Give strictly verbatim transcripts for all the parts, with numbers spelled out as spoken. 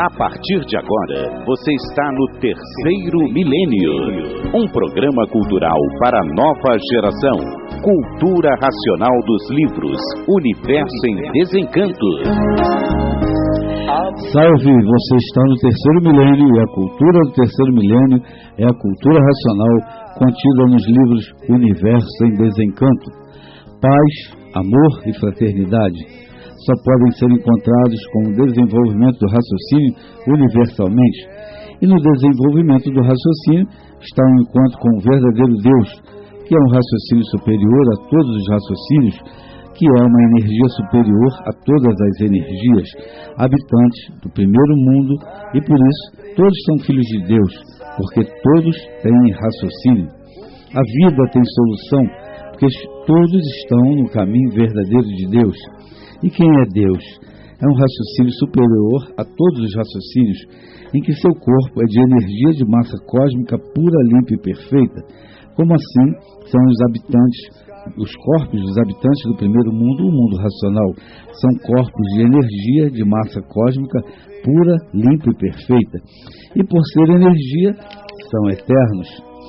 A partir de agora, você está no Terceiro Milênio, um programa cultural para a nova geração. Cultura racional dos livros, Universo em Desencanto. Salve, você está no Terceiro Milênio e a cultura do Terceiro Milênio é a cultura racional contida nos livros Universo em Desencanto. Paz, amor e fraternidade só podem ser encontrados com o desenvolvimento do raciocínio universalmente. E no desenvolvimento do raciocínio está um encontro com o verdadeiro Deus, que é um raciocínio superior a todos os raciocínios, que é uma energia superior a todas as energias, habitantes do primeiro mundo, e por isso todos são filhos de Deus, porque todos têm raciocínio. A vida tem solução, porque todos estão no caminho verdadeiro de Deus. E quem é Deus? É um raciocínio superior a todos os raciocínios, em que seu corpo é de energia de massa cósmica pura, limpa e perfeita. Como assim são os habitantes, os corpos dos habitantes do primeiro mundo, o mundo racional? São corpos de energia de massa cósmica pura, limpa e perfeita. E por ser energia, são eternos.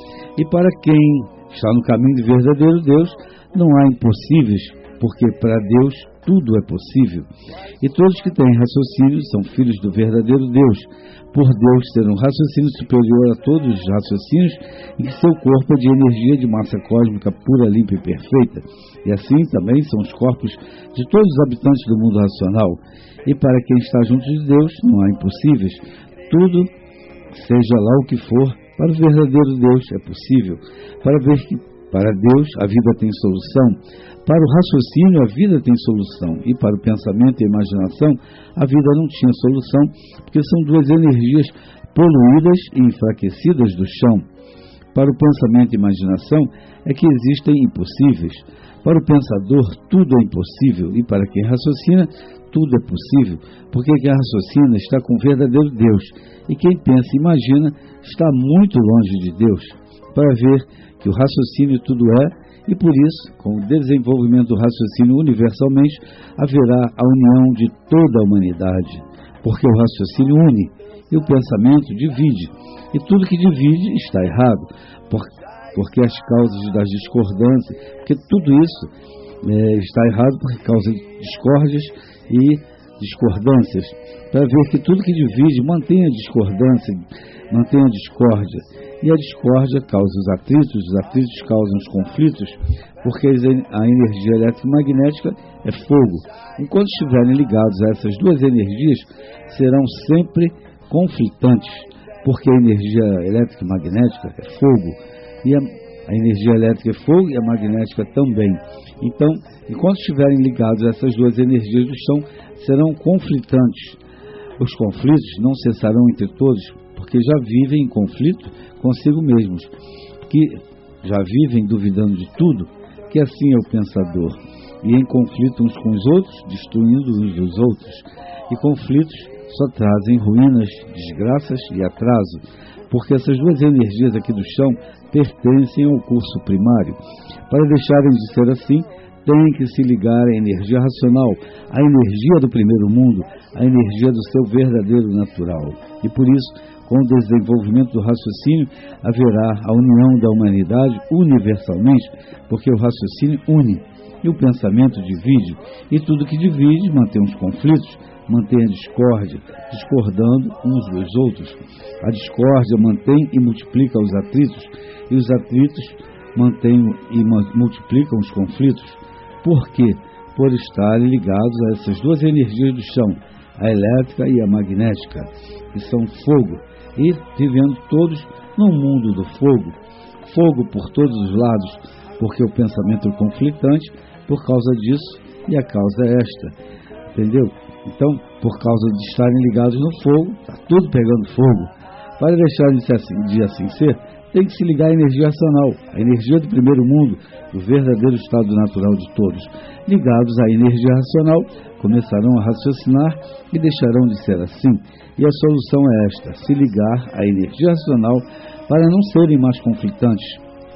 E para quem está no caminho do verdadeiro Deus, não há impossíveis, porque para Deus tudo é possível. E todos que têm raciocínio são filhos do verdadeiro Deus, por Deus ter um raciocínio superior a todos os raciocínios, e que seu corpo é de energia de massa cósmica pura, limpa e perfeita. E assim também são os corpos de todos os habitantes do mundo racional. E para quem está junto de Deus, não há impossíveis. Tudo, seja lá o que for, para o verdadeiro Deus é possível. Para ver que para Deus a vida tem solução. Para o raciocínio, a vida tem solução, e para o pensamento e a imaginação, a vida não tinha solução, porque são duas energias poluídas e enfraquecidas do chão. Para o pensamento e imaginação, é que existem impossíveis. Para o pensador, tudo é impossível, e para quem raciocina, tudo é possível, porque quem raciocina está com o verdadeiro Deus, e quem pensa e imagina está muito longe de Deus. Para ver que o raciocínio tudo é, e por isso, com o desenvolvimento do raciocínio universalmente, haverá a união de toda a humanidade, porque o raciocínio une e o pensamento divide, e tudo que divide está errado, porque as causas das discordâncias, porque tudo isso é, está errado por causa de discórdias e discordâncias, para ver que tudo que divide mantém a discordância, mantém a discórdia, e a discórdia causa os atritos, os atritos causam os conflitos, porque a energia elétrica e magnética é fogo. Enquanto estiverem ligados a essas duas energias, serão sempre conflitantes, porque a energia elétrica e magnética é fogo, e a, a energia elétrica é fogo e a magnética também. Então, enquanto estiverem ligados a essas duas energias do chão, serão conflitantes. Os conflitos não cessarão entre todos, porque já vivem em conflito consigo mesmos, que já vivem duvidando de tudo, que assim é o pensador, e em conflito uns com os outros, destruindo uns dos outros. E conflitos só trazem ruínas, desgraças e atraso, porque essas duas energias aqui do chão pertencem ao curso primário. Para deixarem de ser assim, tem que se ligar à energia racional, à energia do primeiro mundo, à energia do seu verdadeiro natural. E por isso, com o desenvolvimento do raciocínio, haverá a união da humanidade universalmente, porque o raciocínio une e o pensamento divide, e tudo que divide mantém os conflitos, mantém a discórdia, discordando uns dos outros. A discórdia mantém e multiplica os atritos, e os atritos mantêm e multiplicam os conflitos. Por quê? Por estarem ligados a essas duas energias do chão, a elétrica e a magnética, que são fogo, e vivendo todos no mundo do fogo. Fogo por todos os lados, porque o pensamento é conflitante por causa disso, e a causa é esta. Entendeu? Então, por causa de estarem ligados no fogo, está tudo pegando fogo. Para deixarem de, assim, de assim ser, tem que se ligar à energia racional, a energia do primeiro mundo, do verdadeiro estado natural de todos. Ligados à energia racional, começarão a raciocinar e deixarão de ser assim. E a solução é esta: se ligar à energia racional para não serem mais conflitantes,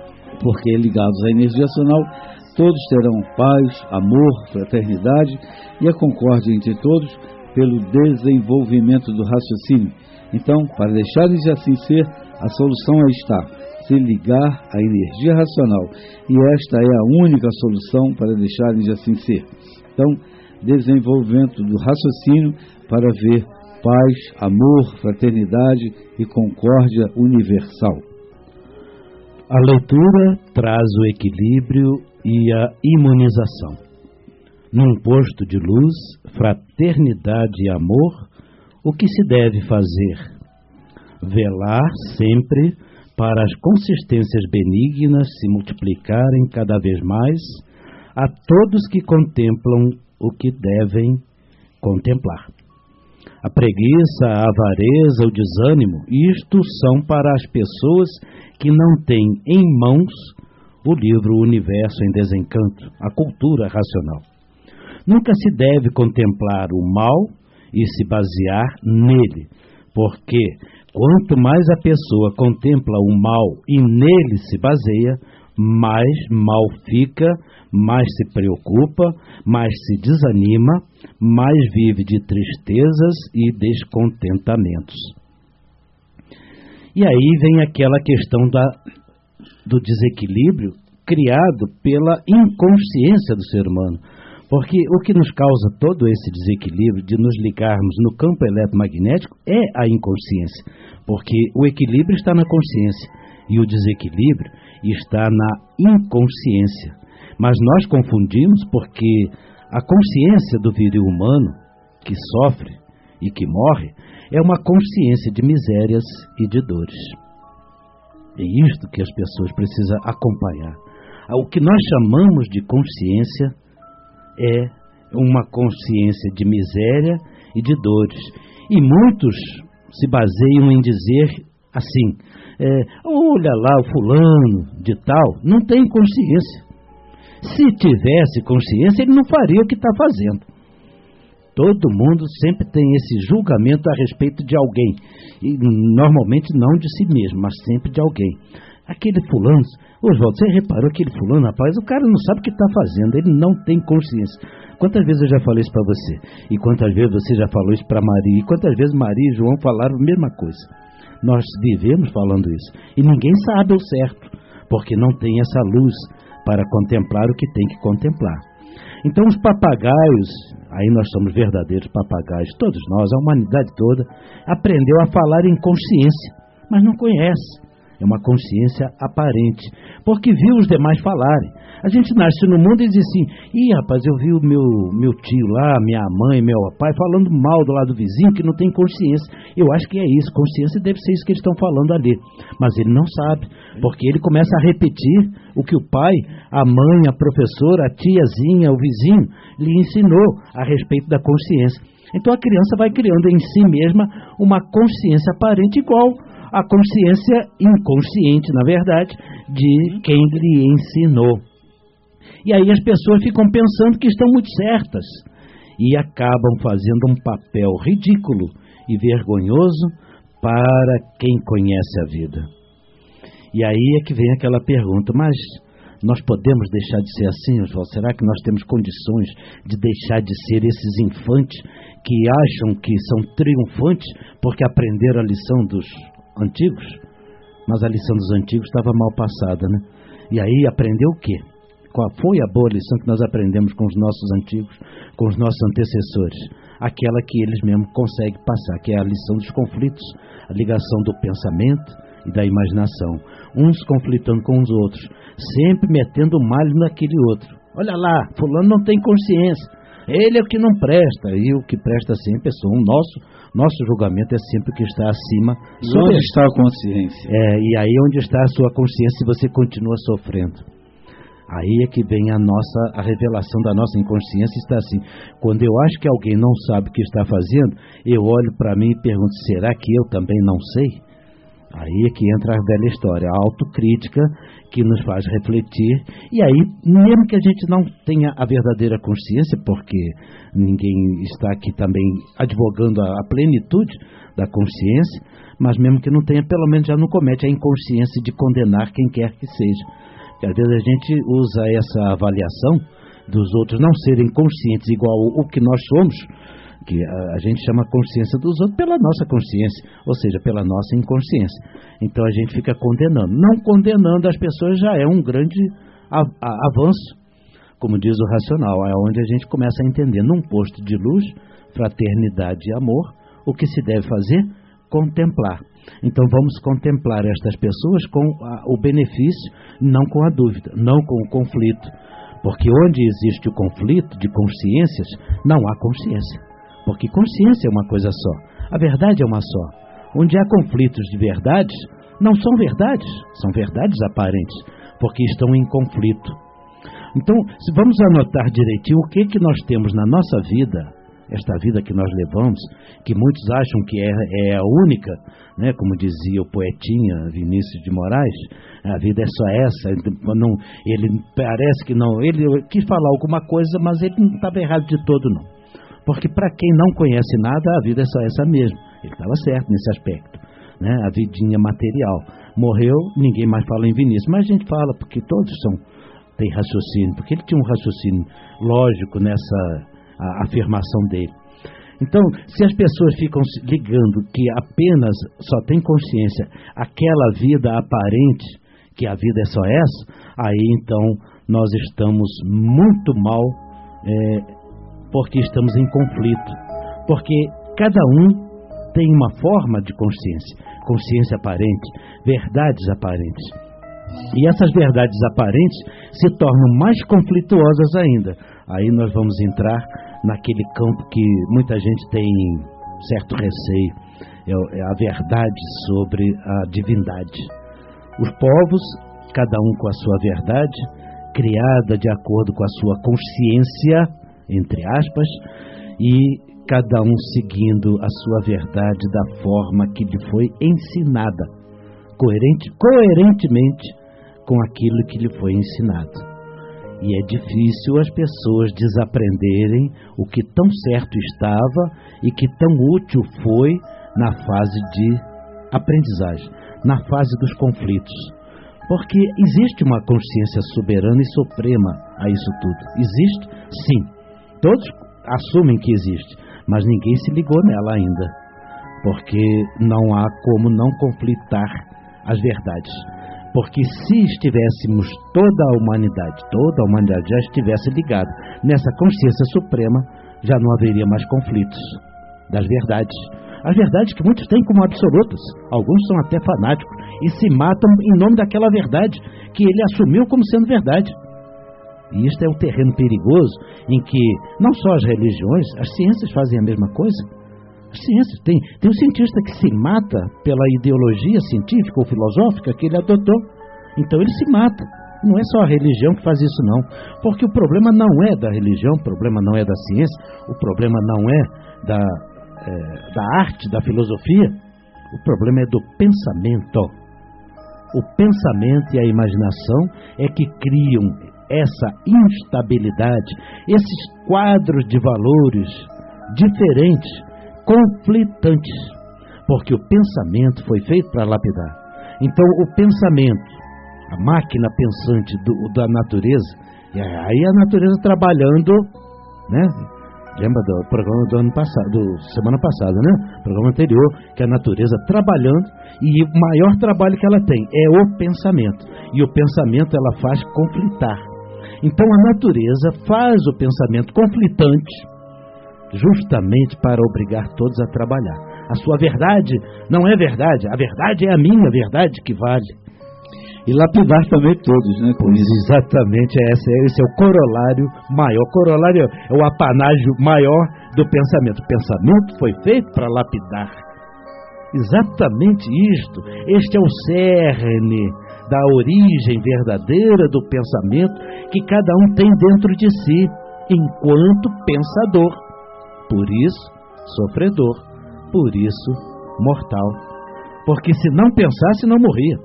porque ligados à energia racional, todos terão paz, amor, fraternidade e a concórdia entre todos, pelo desenvolvimento do raciocínio. Então, para deixarem de assim ser, a solução aí está, se ligar à energia racional. E esta é a única solução para deixarem de assim ser. Então, desenvolvimento do raciocínio para ver paz, amor, fraternidade e concórdia universal. A leitura traz o equilíbrio e a imunização. Num posto de luz, fraternidade e amor, o que se deve fazer? Velar sempre para as consistências benignas se multiplicarem cada vez mais a todos que contemplam o que devem contemplar. A preguiça, a avareza, o desânimo, isto são para as pessoas que não têm em mãos o livro Universo em Desencanto, a cultura racional. Nunca se deve contemplar o mal e se basear nele, porque quanto mais a pessoa contempla o mal e nele se baseia, mais mal fica, mais se preocupa, mais se desanima, mais vive de tristezas e descontentamentos. E aí vem aquela questão da, do desequilíbrio criado pela inconsciência do ser humano. Porque o que nos causa todo esse desequilíbrio de nos ligarmos no campo eletromagnético é a inconsciência. Porque o equilíbrio está na consciência e o desequilíbrio está na inconsciência. Mas nós confundimos porque a consciência do viril humano, que sofre e que morre, é uma consciência de misérias e de dores. É isto que as pessoas precisam acompanhar. O que nós chamamos de consciência é uma consciência de miséria e de dores. E muitos se baseiam em dizer assim, é, olha lá o fulano de tal, não tem consciência. Se tivesse consciência, ele não faria o que está fazendo. Todo mundo sempre tem esse julgamento a respeito de alguém. E normalmente não de si mesmo, mas sempre de alguém. Aquele fulano, Oswaldo, você reparou aquele fulano, rapaz, o cara não sabe o que está fazendo, ele não tem consciência. Quantas vezes eu já falei isso para você? E quantas vezes você já falou isso para Maria? E quantas vezes Maria e João falaram a mesma coisa? Nós vivemos falando isso. E ninguém sabe o certo, porque não tem essa luz para contemplar o que tem que contemplar. Então os papagaios, aí nós somos verdadeiros papagaios, todos nós, a humanidade toda, aprendeu a falar em consciência, mas não conhece. É uma consciência aparente, porque viu os demais falarem. A gente nasce no mundo e diz assim, ih, rapaz, eu vi o meu, meu tio lá, minha mãe, meu pai, falando mal do lado do vizinho que não tem consciência. Eu acho que é isso, consciência deve ser isso que eles estão falando ali. Mas ele não sabe, porque ele começa a repetir o que o pai, a mãe, a professora, a tiazinha, o vizinho, lhe ensinou a respeito da consciência. Então a criança vai criando em si mesma uma consciência aparente igual a consciência inconsciente, na verdade, de quem lhe ensinou. E aí as pessoas ficam pensando que estão muito certas e acabam fazendo um papel ridículo e vergonhoso para quem conhece a vida. E aí é que vem aquela pergunta, mas nós podemos deixar de ser assim, Oswaldo? Será que nós temos condições de deixar de ser esses infantes que acham que são triunfantes porque aprenderam a lição dos antigos? Mas a lição dos antigos estava mal passada, né? E aí aprendeu o quê? Qual foi a boa lição que nós aprendemos com os nossos antigos, com os nossos antecessores? Aquela que eles mesmos conseguem passar, que é a lição dos conflitos, a ligação do pensamento e da imaginação, uns conflitando com os outros, sempre metendo malho naquele outro. Olha lá, fulano não tem consciência, ele é o que não presta, e o que presta sempre é só o nosso, nosso julgamento é sempre o que está acima. E onde está a consciência? É, e aí onde está a sua consciência se você continua sofrendo? Aí é que vem a nossa, a revelação da nossa inconsciência, está assim, quando eu acho que alguém não sabe o que está fazendo, eu olho para mim e pergunto, será que eu também não sei? Aí é que entra a velha história, a autocrítica que nos faz refletir, e aí, mesmo que a gente não tenha a verdadeira consciência, porque ninguém está aqui também advogando a, a plenitude da consciência, mas mesmo que não tenha, pelo menos já não comete a inconsciência de condenar quem quer que seja. Às vezes a gente usa essa avaliação dos outros não serem conscientes igual o que nós somos, que a, a gente chama a consciência dos outros pela nossa consciência, ou seja, pela nossa inconsciência. Então a gente fica condenando. Não condenando as pessoas já é um grande a, a, avanço, como diz o racional, é onde a gente começa a entender, num posto de luz, fraternidade e amor, o que se deve fazer? Contemplar. Então vamos contemplar estas pessoas com a, o benefício, não com a dúvida, não com o conflito. Porque onde existe o conflito de consciências, não há consciência. Porque consciência é uma coisa só, a verdade é uma só. Onde há conflitos de verdades, não são verdades, são verdades aparentes, porque estão em conflito. Então, se vamos anotar direitinho o que, que nós temos na nossa vida, esta vida que nós levamos, que muitos acham que é, é a única, né? Como dizia o poetinha Vinícius de Moraes, a vida é só essa, não, ele parece que não, ele quis falar alguma coisa, mas ele não estava errado de todo não, porque para quem não conhece nada, a vida é só essa mesmo, ele estava certo nesse aspecto, né? A vidinha material, morreu, ninguém mais fala em Vinícius, mas a gente fala porque todos são, têm raciocínio, porque ele tinha um raciocínio lógico nessa a afirmação dele. Então, se as pessoas ficam ligando que apenas só tem consciência aquela vida aparente, que a vida é só essa, aí então nós estamos muito mal, é, porque estamos em conflito. Porque cada um tem uma forma de consciência, consciência aparente, verdades aparentes. E essas verdades aparentes se tornam mais conflituosas ainda. Aí nós vamos entrar naquele campo que muita gente tem certo receio, é a verdade sobre a divindade. Os povos, cada um com a sua verdade, criada de acordo com a sua consciência, entre aspas, e cada um seguindo a sua verdade da forma que lhe foi ensinada, coerente, coerentemente com aquilo que lhe foi ensinado. E é difícil as pessoas desaprenderem o que tão certo estava e que tão útil foi na fase de aprendizagem, na fase dos conflitos. Porque existe uma consciência soberana e suprema a isso tudo. Existe? Sim. Todos assumem que existe, mas ninguém se ligou nela ainda. Porque não há como não conflitar as verdades. Porque se estivéssemos, toda a humanidade, toda a humanidade já estivesse ligada nessa consciência suprema, já não haveria mais conflitos das verdades. As verdades que muitos têm como absolutas, alguns são até fanáticos e se matam em nome daquela verdade que ele assumiu como sendo verdade. E isto é um terreno perigoso em que não só as religiões, as ciências fazem a mesma coisa. Ciência. Tem, tem um cientista que se mata pela ideologia científica ou filosófica que ele adotou. Então ele se mata. Não é só a religião que faz isso não. Porque o problema não é da religião, o problema não é da ciência, o problema não é da, é, da arte, da filosofia. O problema é do pensamento. O pensamento e a imaginação é que criam essa instabilidade, esses quadros de valores diferentes, conflitantes, porque o pensamento foi feito para lapidar. Então o pensamento, a máquina pensante do, da natureza, e aí a natureza trabalhando, né? Lembra do programa do ano passado, do semana passada, né? Programa anterior, que a natureza trabalhando, e o maior trabalho que ela tem é o pensamento, e o pensamento ela faz conflitar. Então a natureza faz o pensamento conflitante justamente para obrigar todos a trabalhar. A sua verdade não é verdade, a verdade é a minha verdade que vale. E lapidar também todos, né? Pois exatamente, esse é, esse é o corolário maior. O corolário é o apanágio maior do pensamento. O pensamento foi feito para lapidar. Exatamente isto. Este é o cerne da origem verdadeira do pensamento que cada um tem dentro de si, enquanto pensador. Por isso, sofredor. Por isso, mortal. Porque se não pensasse, não morria.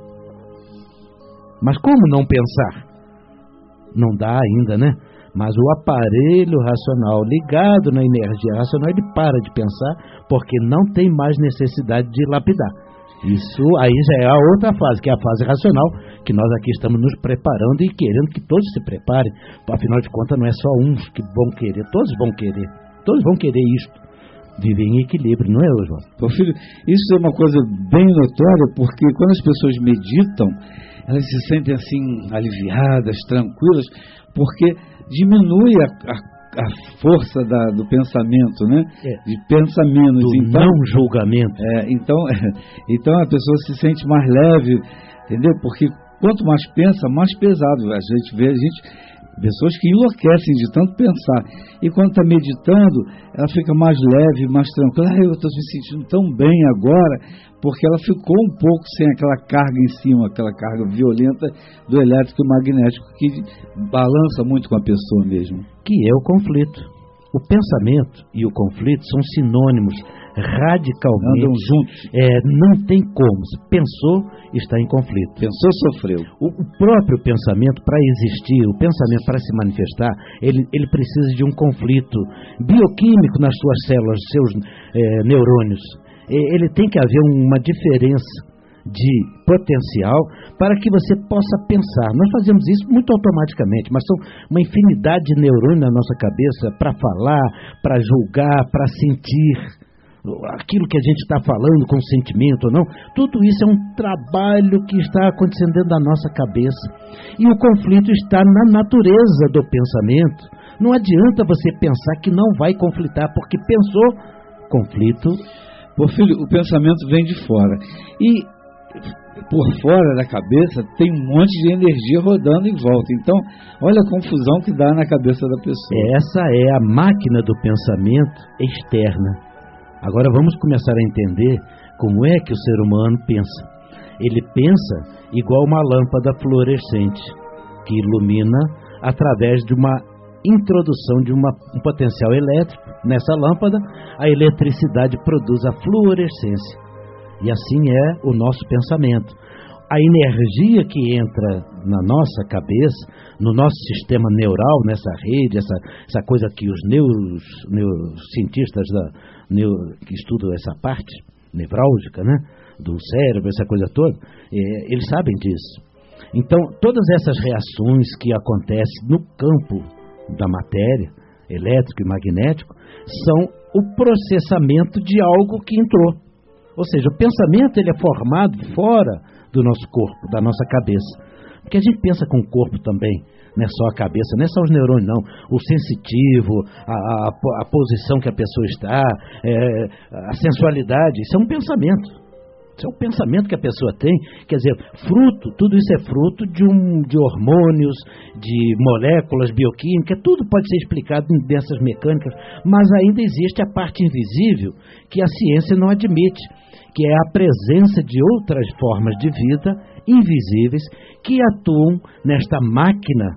Mas como não pensar? Não dá ainda, né? Mas o aparelho racional ligado na energia racional, ele para de pensar porque não tem mais necessidade de lapidar. Isso aí já é a outra fase, que é a fase racional, que nós aqui estamos nos preparando e querendo que todos se preparem. Afinal de contas, não é só uns que vão querer, todos vão querer. Todos vão querer isto. vive em equilíbrio, não é, Oswaldo? Pô, filho, isso é uma coisa bem notória, porque quando as pessoas meditam, elas se sentem assim aliviadas, tranquilas, porque diminui a, a, a força da, do pensamento, né? É. De pensa menos. Do então, não julgamento. É, então, então a pessoa se sente mais leve, entendeu? Porque quanto mais pensa, mais pesado. A gente vê a gente, pessoas que enlouquecem de tanto pensar. E quando está meditando, ela fica mais leve, mais tranquila. Ah, eu estou me sentindo tão bem agora, porque ela ficou um pouco sem aquela carga em cima, aquela carga violenta do elétrico e magnético, que balança muito com a pessoa mesmo. Que é o conflito. O pensamento e o conflito são sinônimos radicalmente. Andam juntos. É, não tem como. Se pensou, está em conflito. Pensou, sofreu. O, o próprio pensamento, para existir, o pensamento para se manifestar, ele, ele precisa de um conflito bioquímico nas suas células, seus é, neurônios. Ele tem que haver uma diferença de potencial para que você possa pensar. Nós fazemos isso muito automaticamente, mas são uma infinidade de neurônios na nossa cabeça para falar, para julgar, para sentir aquilo que a gente está falando com sentimento ou não. Tudo isso é um trabalho que está acontecendo dentro da nossa cabeça, e o conflito está na natureza do pensamento. Não adianta você pensar que não vai conflitar, porque pensou, conflito. Pô, filho, o pensamento vem de fora, e por fora da cabeça tem um monte de energia rodando em volta. Então, olha a confusão que dá na cabeça da pessoa. Essa é a máquina do pensamento externa. Agora vamos começar a entender como é que o ser humano pensa. Ele pensa igual uma lâmpada fluorescente, que ilumina através de uma introdução de uma, um potencial elétrico. Nessa lâmpada, a eletricidade produz a fluorescência. E assim é o nosso pensamento. A energia que entra na nossa cabeça, no nosso sistema neural, nessa rede, essa, essa coisa que os neuros, neurocientistas da, neuro, que estudam essa parte nevrálgica, né, do cérebro, essa coisa toda, é, eles sabem disso. Então, todas essas reações que acontecem no campo da matéria, elétrico e magnético, são o processamento de algo que entrou. Ou seja, o pensamento ele é formado fora do nosso corpo, da nossa cabeça. Porque a gente pensa com o corpo também, não é só a cabeça, não é só os neurônios, não. O sensitivo, a, a, a posição que a pessoa está, é, a sensualidade, isso é um pensamento. Isso é o pensamento que a pessoa tem. Quer dizer, fruto, tudo isso é fruto de, um, de hormônios, de moléculas bioquímicas, tudo pode ser explicado dessas mecânicas, mas ainda existe a parte invisível que a ciência não admite, que é a presença de outras formas de vida invisíveis que atuam nesta máquina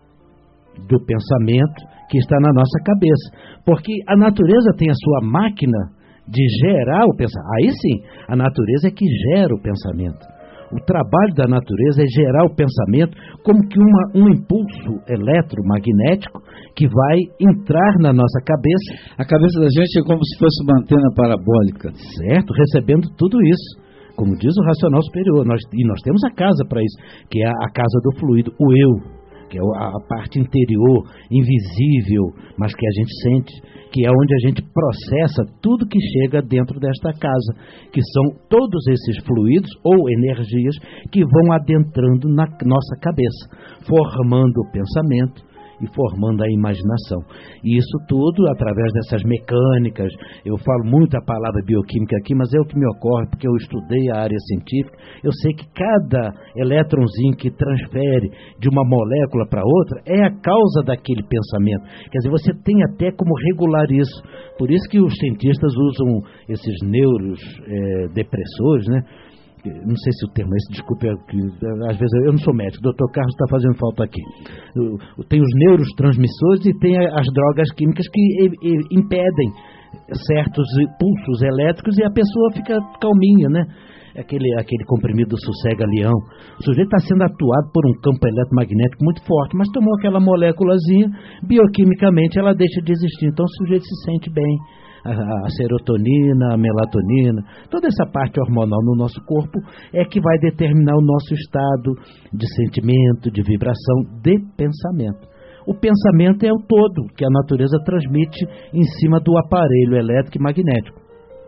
do pensamento que está na nossa cabeça. Porque a natureza tem a sua máquina de gerar o pensamento. Aí sim, a natureza é que gera o pensamento. O trabalho da natureza é gerar o pensamento como que uma, um impulso eletromagnético que vai entrar na nossa cabeça. A cabeça da gente é como se fosse uma antena parabólica. Certo, recebendo tudo isso. Como diz o racional superior. Nós, e nós temos a casa para isso, que é a casa do fluido, o eu, que é a parte interior, invisível, mas que a gente sente, que é onde a gente processa tudo que chega dentro desta casa, que são todos esses fluidos ou energias que vão adentrando na nossa cabeça, formando o pensamento e formando a imaginação. E isso tudo através dessas mecânicas. Eu falo muito a palavra bioquímica aqui, mas é o que me ocorre, porque eu estudei a área científica. Eu sei que cada elétronzinho que transfere de uma molécula para outra é a causa daquele pensamento. Quer dizer, você tem até como regular isso. Por isso que os cientistas usam esses neuros é, depressores, né? Não sei se o termo é esse, desculpe, às vezes eu não sou médico, o doutor Carlos está fazendo falta aqui. Tem os neurotransmissores e tem as drogas químicas que impedem certos pulsos elétricos e a pessoa fica calminha, né? Aquele, aquele comprimido sossega-leão. O sujeito está sendo atuado por um campo eletromagnético muito forte, mas tomou aquela moléculazinha, bioquimicamente ela deixa de existir, então o sujeito se sente bem. A serotonina, a melatonina, toda essa parte hormonal no nosso corpo é que vai determinar o nosso estado de sentimento, de vibração, de pensamento. O pensamento é o todo que a natureza transmite em cima do aparelho elétrico e magnético.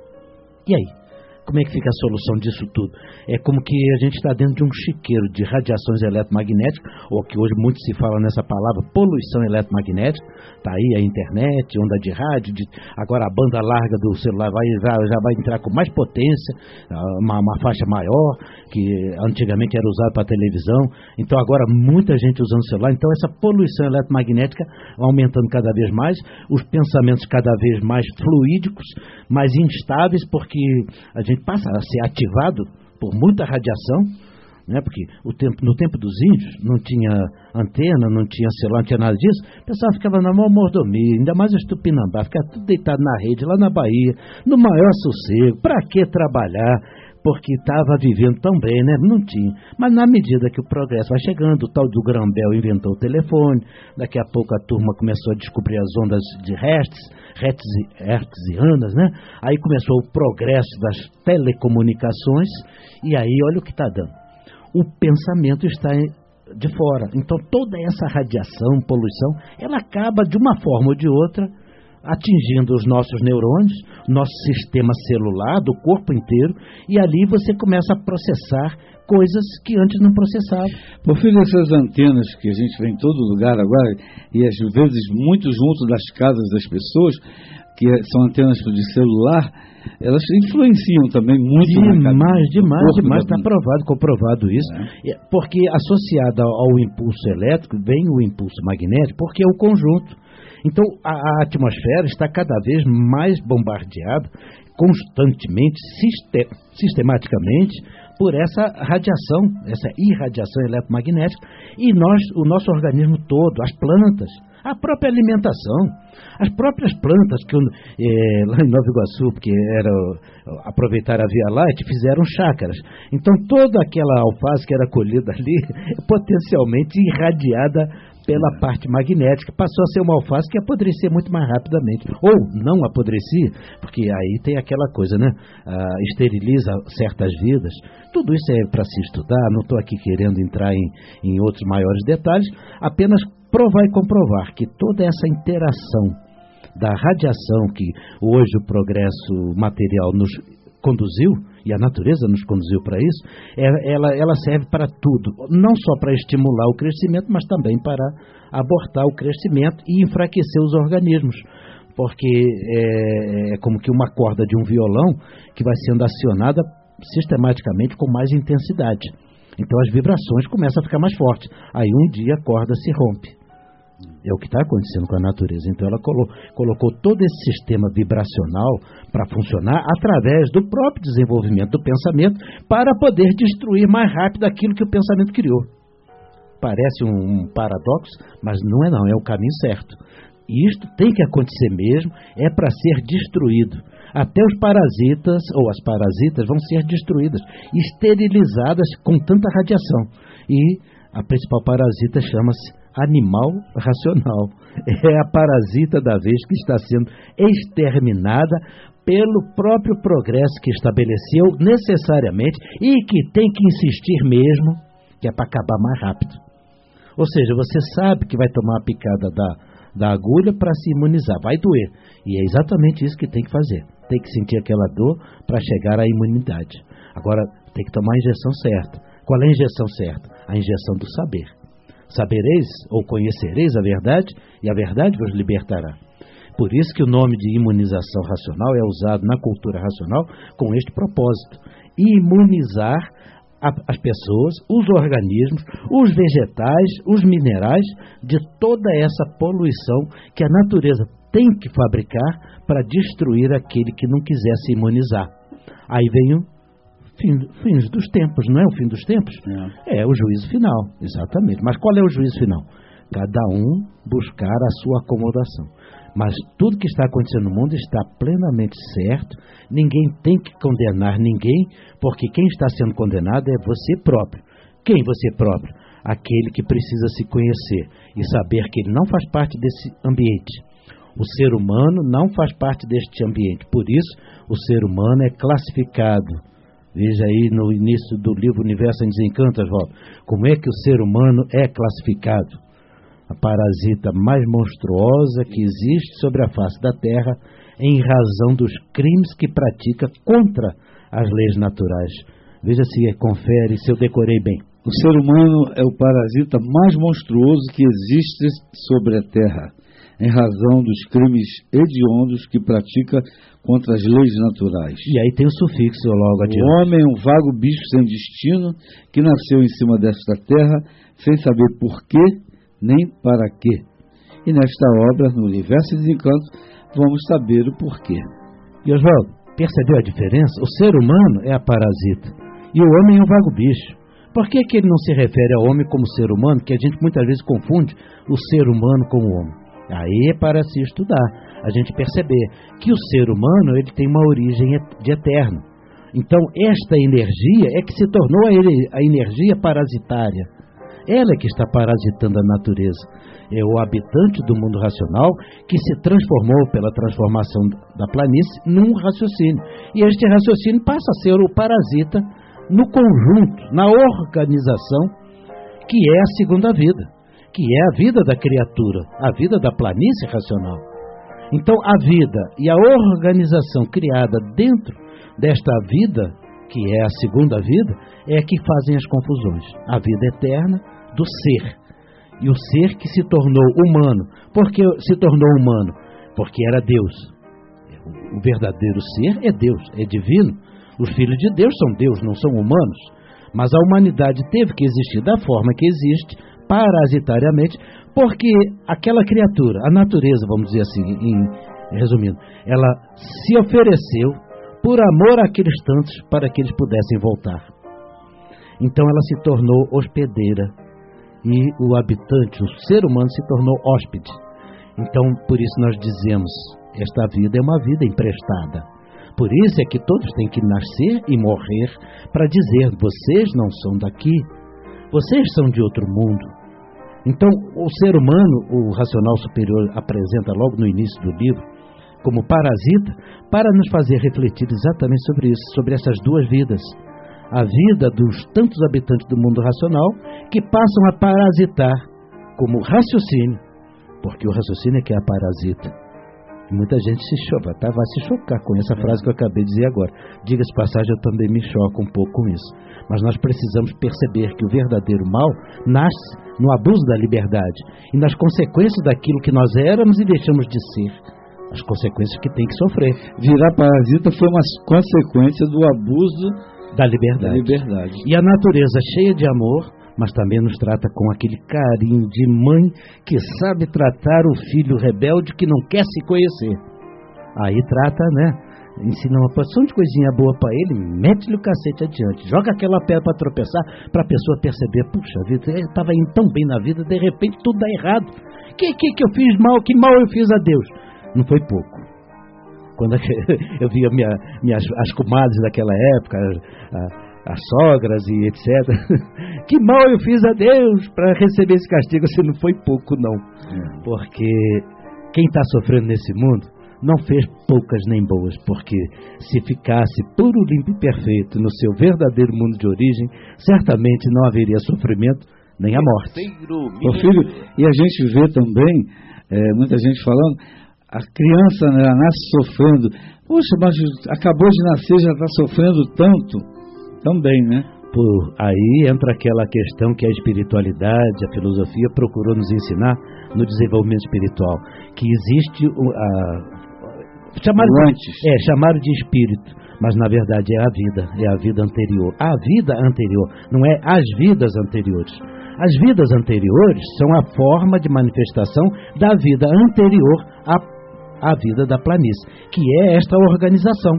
E aí? Como é que fica a solução disso tudo? É como que a gente está dentro de um chiqueiro de radiações eletromagnéticas, ou que hoje muito se fala nessa palavra, poluição eletromagnética. Está aí a internet, onda de rádio, de, agora a banda larga do celular vai, já, já vai entrar com mais potência, uma, uma faixa maior, que antigamente era usada para televisão. Então agora muita gente usando o celular. Então essa poluição eletromagnética aumentando cada vez mais, os pensamentos cada vez mais fluídicos, mais instáveis, porque a gente passa a ser ativado por muita radiação, né? Porque o tempo, no tempo dos índios não tinha antena, não tinha celular, não tinha nada disso. O pessoal ficava na maior mordomia, ainda mais os Tupinambá, ficava tudo deitado na rede, lá na Bahia, no maior sossego. Para que trabalhar? Porque estava vivendo tão bem, né? Não tinha. Mas na medida que o progresso vai chegando, o tal do Grambel inventou o telefone, daqui a pouco a turma começou a descobrir as ondas de Hertz, hertzianas, né? Aí começou o progresso das telecomunicações, e aí olha o que está dando. O pensamento está de fora. Então toda essa radiação, poluição, ela acaba de uma forma ou de outra atingindo os nossos neurônios, nosso sistema celular, do corpo inteiro, e ali você começa a processar coisas que antes não processava. Por filho, essas antenas que a gente vê em todo lugar agora, e às vezes muito junto das casas das pessoas, que são antenas de celular, elas influenciam também muito. Demais, demais, demais, está provado, comprovado isso, é. Porque associado ao impulso elétrico vem o impulso magnético, porque é o conjunto. Então, a, a atmosfera está cada vez mais bombardeada, constantemente, sistem, sistematicamente, por essa radiação, essa irradiação eletromagnética. E nós, o nosso organismo todo, as plantas, a própria alimentação, as próprias plantas, que é, lá em Nova Iguaçu, porque era aproveitar a Via Láctea, fizeram chácaras. Então, toda aquela alface que era colhida ali, potencialmente irradiada pela parte magnética, passou a ser uma alface que apodrecia muito mais rapidamente. Ou não apodrecia, porque aí tem aquela coisa, né? Ah, esteriliza certas vidas. Tudo isso é para se estudar, não estou aqui querendo entrar em, em outros maiores detalhes, apenas provar e comprovar que toda essa interação da radiação que hoje o progresso material nos conduziu, e a natureza nos conduziu para isso, ela, ela serve para tudo, não só para estimular o crescimento, mas também para abortar o crescimento e enfraquecer os organismos, porque é, é como que uma corda de um violão que vai sendo acionada sistematicamente com mais intensidade. Então as vibrações começam a ficar mais fortes, aí um dia a corda se rompe. É o que está acontecendo com a natureza. Então ela colo- colocou todo esse sistema vibracional para funcionar através do próprio desenvolvimento do pensamento, para poder destruir mais rápido aquilo que o pensamento criou. Parece um, um paradoxo, mas não é não, é o caminho certo. E isto tem que acontecer mesmo, é para ser destruído. Até os parasitas, ou as parasitas, vão ser destruídas, esterilizadas com tanta radiação. E a principal parasita chama-se animal racional. É a parasita da vez que está sendo exterminada pelo próprio progresso que estabeleceu necessariamente e que tem que insistir mesmo, que é para acabar mais rápido. Ou seja, você sabe que vai tomar a picada da, da agulha para se imunizar, vai doer. E é exatamente isso que tem que fazer. Tem que sentir aquela dor para chegar à imunidade. Agora, tem que tomar a injeção certa. Qual é a injeção certa? A injeção do saber. Sabereis ou conhecereis a verdade, e a verdade vos libertará. Por isso que o nome de imunização racional é usado na cultura racional com este propósito: imunizar a, as pessoas, os organismos, os vegetais, os minerais, de toda essa poluição que a natureza tem que fabricar para destruir aquele que não quiser se imunizar. Aí vem o Fim, fins dos tempos, não é o fim dos tempos? É. é o juízo final, exatamente. Mas qual é o juízo final? Cada um buscar a sua acomodação. Mas tudo que está acontecendo no mundo está plenamente certo, ninguém tem que condenar ninguém, porque quem está sendo condenado é você próprio. Quem você próprio? Aquele que precisa se conhecer e saber que ele não faz parte desse ambiente. O ser humano não faz parte deste ambiente, por isso o ser humano é classificado. Veja aí no início do livro Universo em Desencanto, Oswaldo, como é que o ser humano é classificado. a parasita mais monstruosa que existe sobre a face da Terra, em razão dos crimes que pratica contra as leis naturais. Veja se confere, se eu decorei bem. O ser humano é o parasita mais monstruoso que existe sobre a Terra, em razão dos crimes hediondos que pratica contra as leis naturais. E aí tem o sufixo logo adiante. O homem é um vago bicho sem destino, que nasceu em cima desta terra, sem saber por quê, nem para quê. E nesta obra, no Universo de Desencanto, vamos saber o porquê. E Oswaldo, percebeu a diferença? O ser humano é a parasita, e o homem é um vago bicho. Por que que ele não se refere ao homem como ser humano, que a gente muitas vezes confunde o ser humano com o homem? Aí é para se estudar, a gente perceber que o ser humano ele tem uma origem de eterno. Então esta energia é que se tornou a energia parasitária. Ela é que está parasitando a natureza. É o habitante do mundo racional que se transformou pela transformação da planície num raciocínio. E este raciocínio passa a ser o parasita no conjunto, na organização que é a segunda vida, que é a vida da criatura, a vida da planície racional. Então, a vida e a organização criada dentro desta vida, que é a segunda vida, é que fazem as confusões. A vida eterna do ser. E o ser que se tornou humano. Por que se tornou humano? Porque era Deus. O verdadeiro ser é Deus, é divino. Os filhos de Deus são Deus, não são humanos. Mas a humanidade teve que existir da forma que existe, parasitariamente, porque aquela criatura, a natureza, vamos dizer assim, em, resumindo, ela se ofereceu por amor àqueles tantos para que eles pudessem voltar. Então ela se tornou hospedeira e o habitante, o ser humano, se tornou hóspede. Então, por isso nós dizemos, esta vida é uma vida emprestada. Por isso é que todos têm que nascer e morrer para dizer, vocês não são daqui, vocês são de outro mundo. Então, o ser humano, o racional superior apresenta logo no início do livro, como parasita, para nos fazer refletir exatamente sobre isso, sobre essas duas vidas. A vida dos tantos habitantes do mundo racional que passam a parasitar como raciocínio, porque o raciocínio é que é a parasita. E muita gente se choca, tá? Vai se chocar com essa frase que eu acabei de dizer agora. Diga-se passagem, eu também me choco um pouco com isso. Mas nós precisamos perceber que o verdadeiro mal nasce no abuso da liberdade e nas consequências daquilo que nós éramos e deixamos de ser. As consequências que tem que sofrer. Virar parasita foi uma consequência do abuso da liberdade. da liberdade. E a natureza cheia de amor, mas também nos trata com aquele carinho de mãe que sabe tratar o filho rebelde que não quer se conhecer. Aí trata, né? Ensina uma porção de coisinha boa para ele, mete-lhe o cacete adiante, joga aquela pedra para tropeçar, para a pessoa perceber, puxa vida, eu estava indo tão bem na vida, de repente tudo dá errado. Que, que que eu fiz mal? Que mal eu fiz a Deus? Não foi pouco. Quando eu via minha, minhas, as comadres daquela época, a, as sogras e etcétera. Que mal eu fiz a Deus para receber esse castigo? Assim, não foi pouco, não. Porque quem está sofrendo nesse mundo não fez poucas nem boas, porque se ficasse puro, limpo e perfeito no seu verdadeiro mundo de origem, certamente não haveria sofrimento nem a morte. Ô filho, e a gente vê também, é, muita gente falando, a criança, né, ela nasce sofrendo. Poxa, mas acabou de nascer, já está sofrendo tanto. Também, né? Por aí entra aquela questão que a espiritualidade, a filosofia procurou nos ensinar no desenvolvimento espiritual, que existe a chamado de, é chamado de espírito, mas na verdade é a vida, é a vida anterior. A vida anterior, não é as vidas anteriores. As vidas anteriores são a forma de manifestação da vida anterior à, à vida da planície, que é esta organização.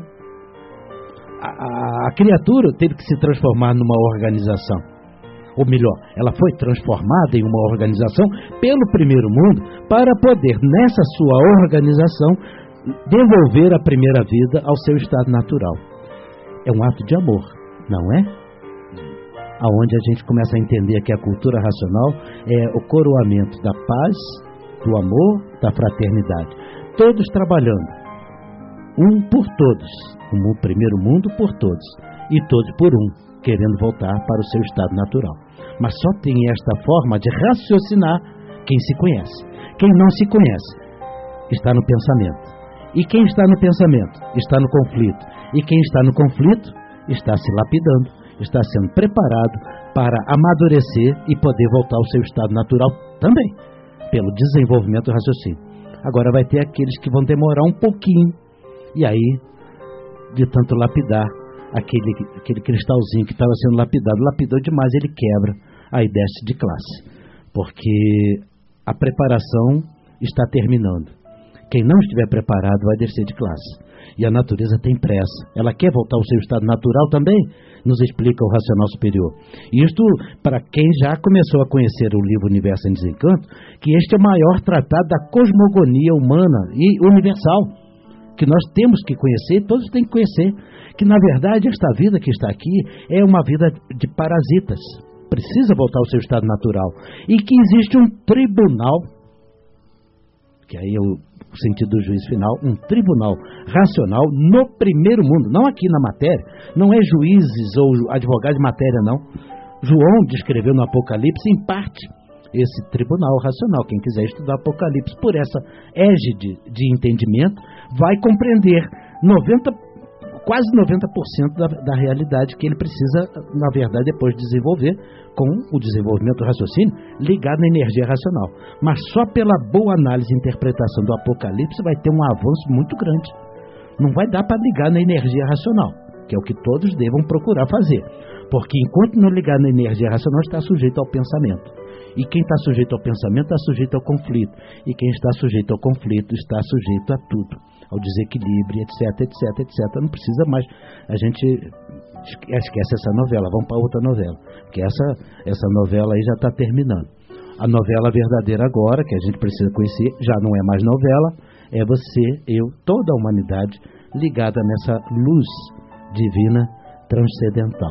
A, a, a criatura teve que se transformar numa organização. Ou melhor, ela foi transformada em uma organização pelo primeiro mundo para poder, nessa sua organização, devolver a primeira vida ao seu estado natural. É um ato de amor, não é? Aonde a gente começa a entender que a cultura racional é o coroamento da paz, do amor, da fraternidade. Todos trabalhando, um por todos, o primeiro mundo por todos, e todos por um, querendo voltar para o seu estado natural. Mas só tem esta forma de raciocinar quem se conhece. Quem não se conhece está no pensamento. E quem está no pensamento está no conflito. E quem está no conflito está se lapidando, está sendo preparado para amadurecer e poder voltar ao seu estado natural também, pelo desenvolvimento do raciocínio. Agora vai ter aqueles que vão demorar um pouquinho, e aí, de tanto lapidar, aquele, aquele cristalzinho que estava sendo lapidado, lapidou demais, ele quebra, aí desce de classe, porque a preparação está terminando. Quem não estiver preparado vai descer de classe. E a natureza tem pressa. Ela quer voltar ao seu estado natural também, nos explica o racional superior. Isto, para quem já começou a conhecer o livro Universo em Desencanto, que este é o maior tratado da cosmogonia humana e universal, que nós temos que conhecer, todos têm que conhecer, que na verdade esta vida que está aqui é uma vida de parasitas, precisa voltar ao seu estado natural, e que existe um tribunal, que aí é o sentido do juízo final, um tribunal racional no primeiro mundo, não aqui na matéria, não é juízes ou advogados de matéria, não. João descreveu no Apocalipse, em parte, esse tribunal racional. Quem quiser estudar Apocalipse por essa égide de entendimento, vai compreender noventa, quase noventa por cento da, da realidade que ele precisa, na verdade, depois de desenvolver, com o desenvolvimento do raciocínio, ligado na energia racional. Mas só pela boa análise e interpretação do Apocalipse vai ter um avanço muito grande. Não vai dar para ligar na energia racional, que é o que todos devam procurar fazer. Porque enquanto não ligar na energia racional, está sujeito ao pensamento. E quem está sujeito ao pensamento está sujeito ao conflito. E quem está sujeito ao conflito está sujeito a tudo, ao desequilíbrio, etc, etc, etcétera. Não precisa mais. A gente esquece essa novela, vamos para outra novela. Porque essa, essa novela aí já está terminando. A novela verdadeira agora, que a gente precisa conhecer, já não é mais novela, é você, eu, toda a humanidade ligada nessa luz divina transcendental.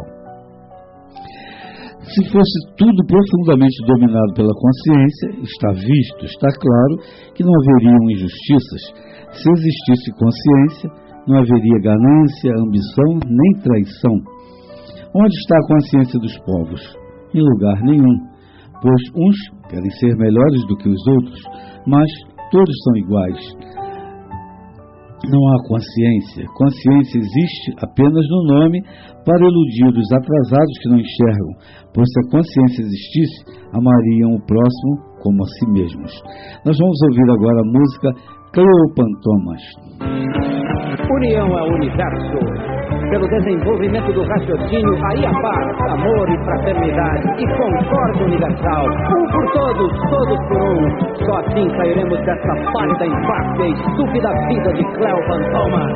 Se fosse tudo profundamente dominado pela consciência, está visto, está claro que não haveriam injustiças. Se existisse consciência, não haveria ganância, ambição, nem traição. Onde está a consciência dos povos? Em lugar nenhum, pois uns querem ser melhores do que os outros, mas todos são iguais. Não há consciência. Consciência existe apenas no nome para iludir os atrasados que não enxergam, pois se a consciência existisse, amariam o próximo como a si mesmos. Nós vamos ouvir agora a música Cleopantomas. União ao universo, pelo desenvolvimento do raciocínio, aí a paz, amor e fraternidade, e concórdia universal, um por todos, todos por um. Só assim sairemos dessa pálida, infarte e estúpida vida de Cleopantomas.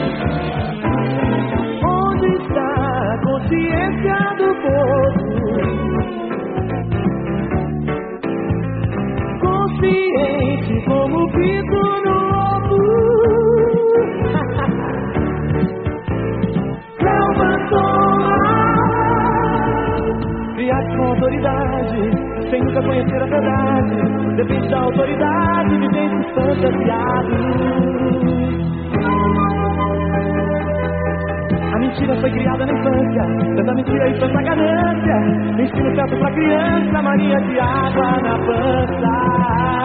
Onde está a consciência do povo? Consciente como o pico no ovo. Criado com autoridade, sem nunca conhecer a verdade, depende da autoridade, viventes fantasiados. A mentira foi criada na infância, tanta mentira e tanta ganância, ensino certo pra criança, mania de água na pança.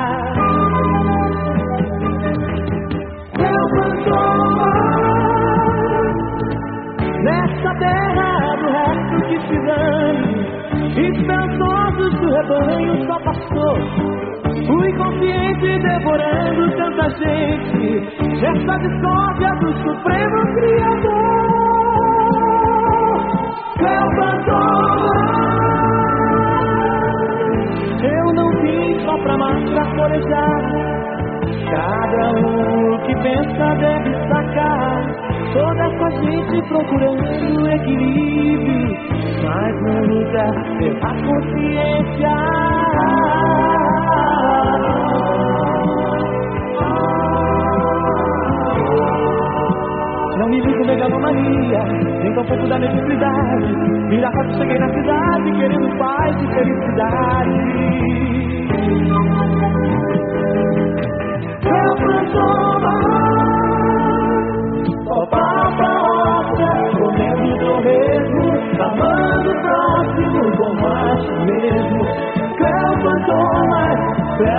Nessa terra do resto que se dane, esperançosos do rebanho só passou o inconsciente devorando tanta gente, essa discórdia do Supremo Criador. Eu não vim só pra massa colejar, cada um que pensa deve sacar. Toda essa gente procurando equilíbrio, mas não luta pela consciência. Não me ligo megalomania, nem tão pouco da necessidade. Mira quando cheguei na cidade, querendo paz e felicidade. Eu transformo só para a obra, comendo do mesmo, amando o próximo como acho mesmo. Cleopantomas,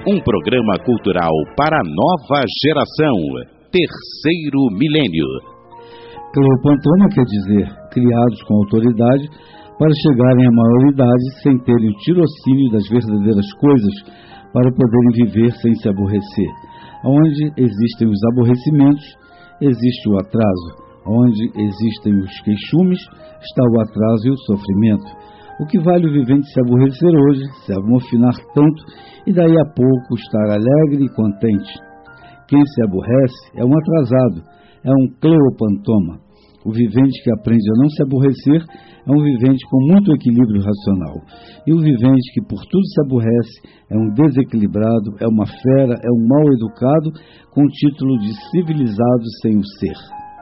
Um programa cultural para a nova geração. Terceiro milênio. Cleopantoma quer dizer criados com autoridade para chegarem à maioridade sem terem o tirocínio das verdadeiras coisas para poderem viver sem se aborrecer. Onde existem os aborrecimentos, existe o atraso. Onde existem os queixumes, está o atraso e o sofrimento. O que vale o vivente se aborrecer hoje, se amofinar tanto, e daí a pouco estar alegre e contente. Quem se aborrece é um atrasado, é um cleopantoma. O vivente que aprende a não se aborrecer é um vivente com muito equilíbrio racional. E o vivente que por tudo se aborrece é um desequilibrado, é uma fera, é um mal educado, com o título de civilizado sem o ser.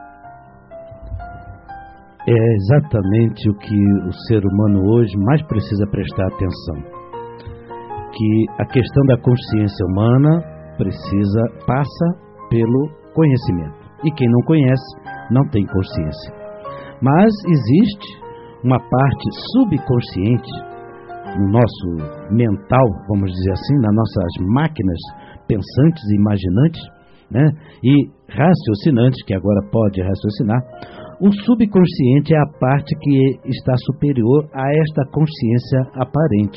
É exatamente o que o ser humano hoje mais precisa prestar atenção. Que a questão da consciência humana precisa, passa pelo conhecimento. E quem não conhece, não tem consciência. Mas existe uma parte subconsciente no nosso mental, vamos dizer assim, nas nossas máquinas pensantes e imaginantes, né? E raciocinantes, que agora pode raciocinar. O subconsciente é a parte que está superior a esta consciência aparente.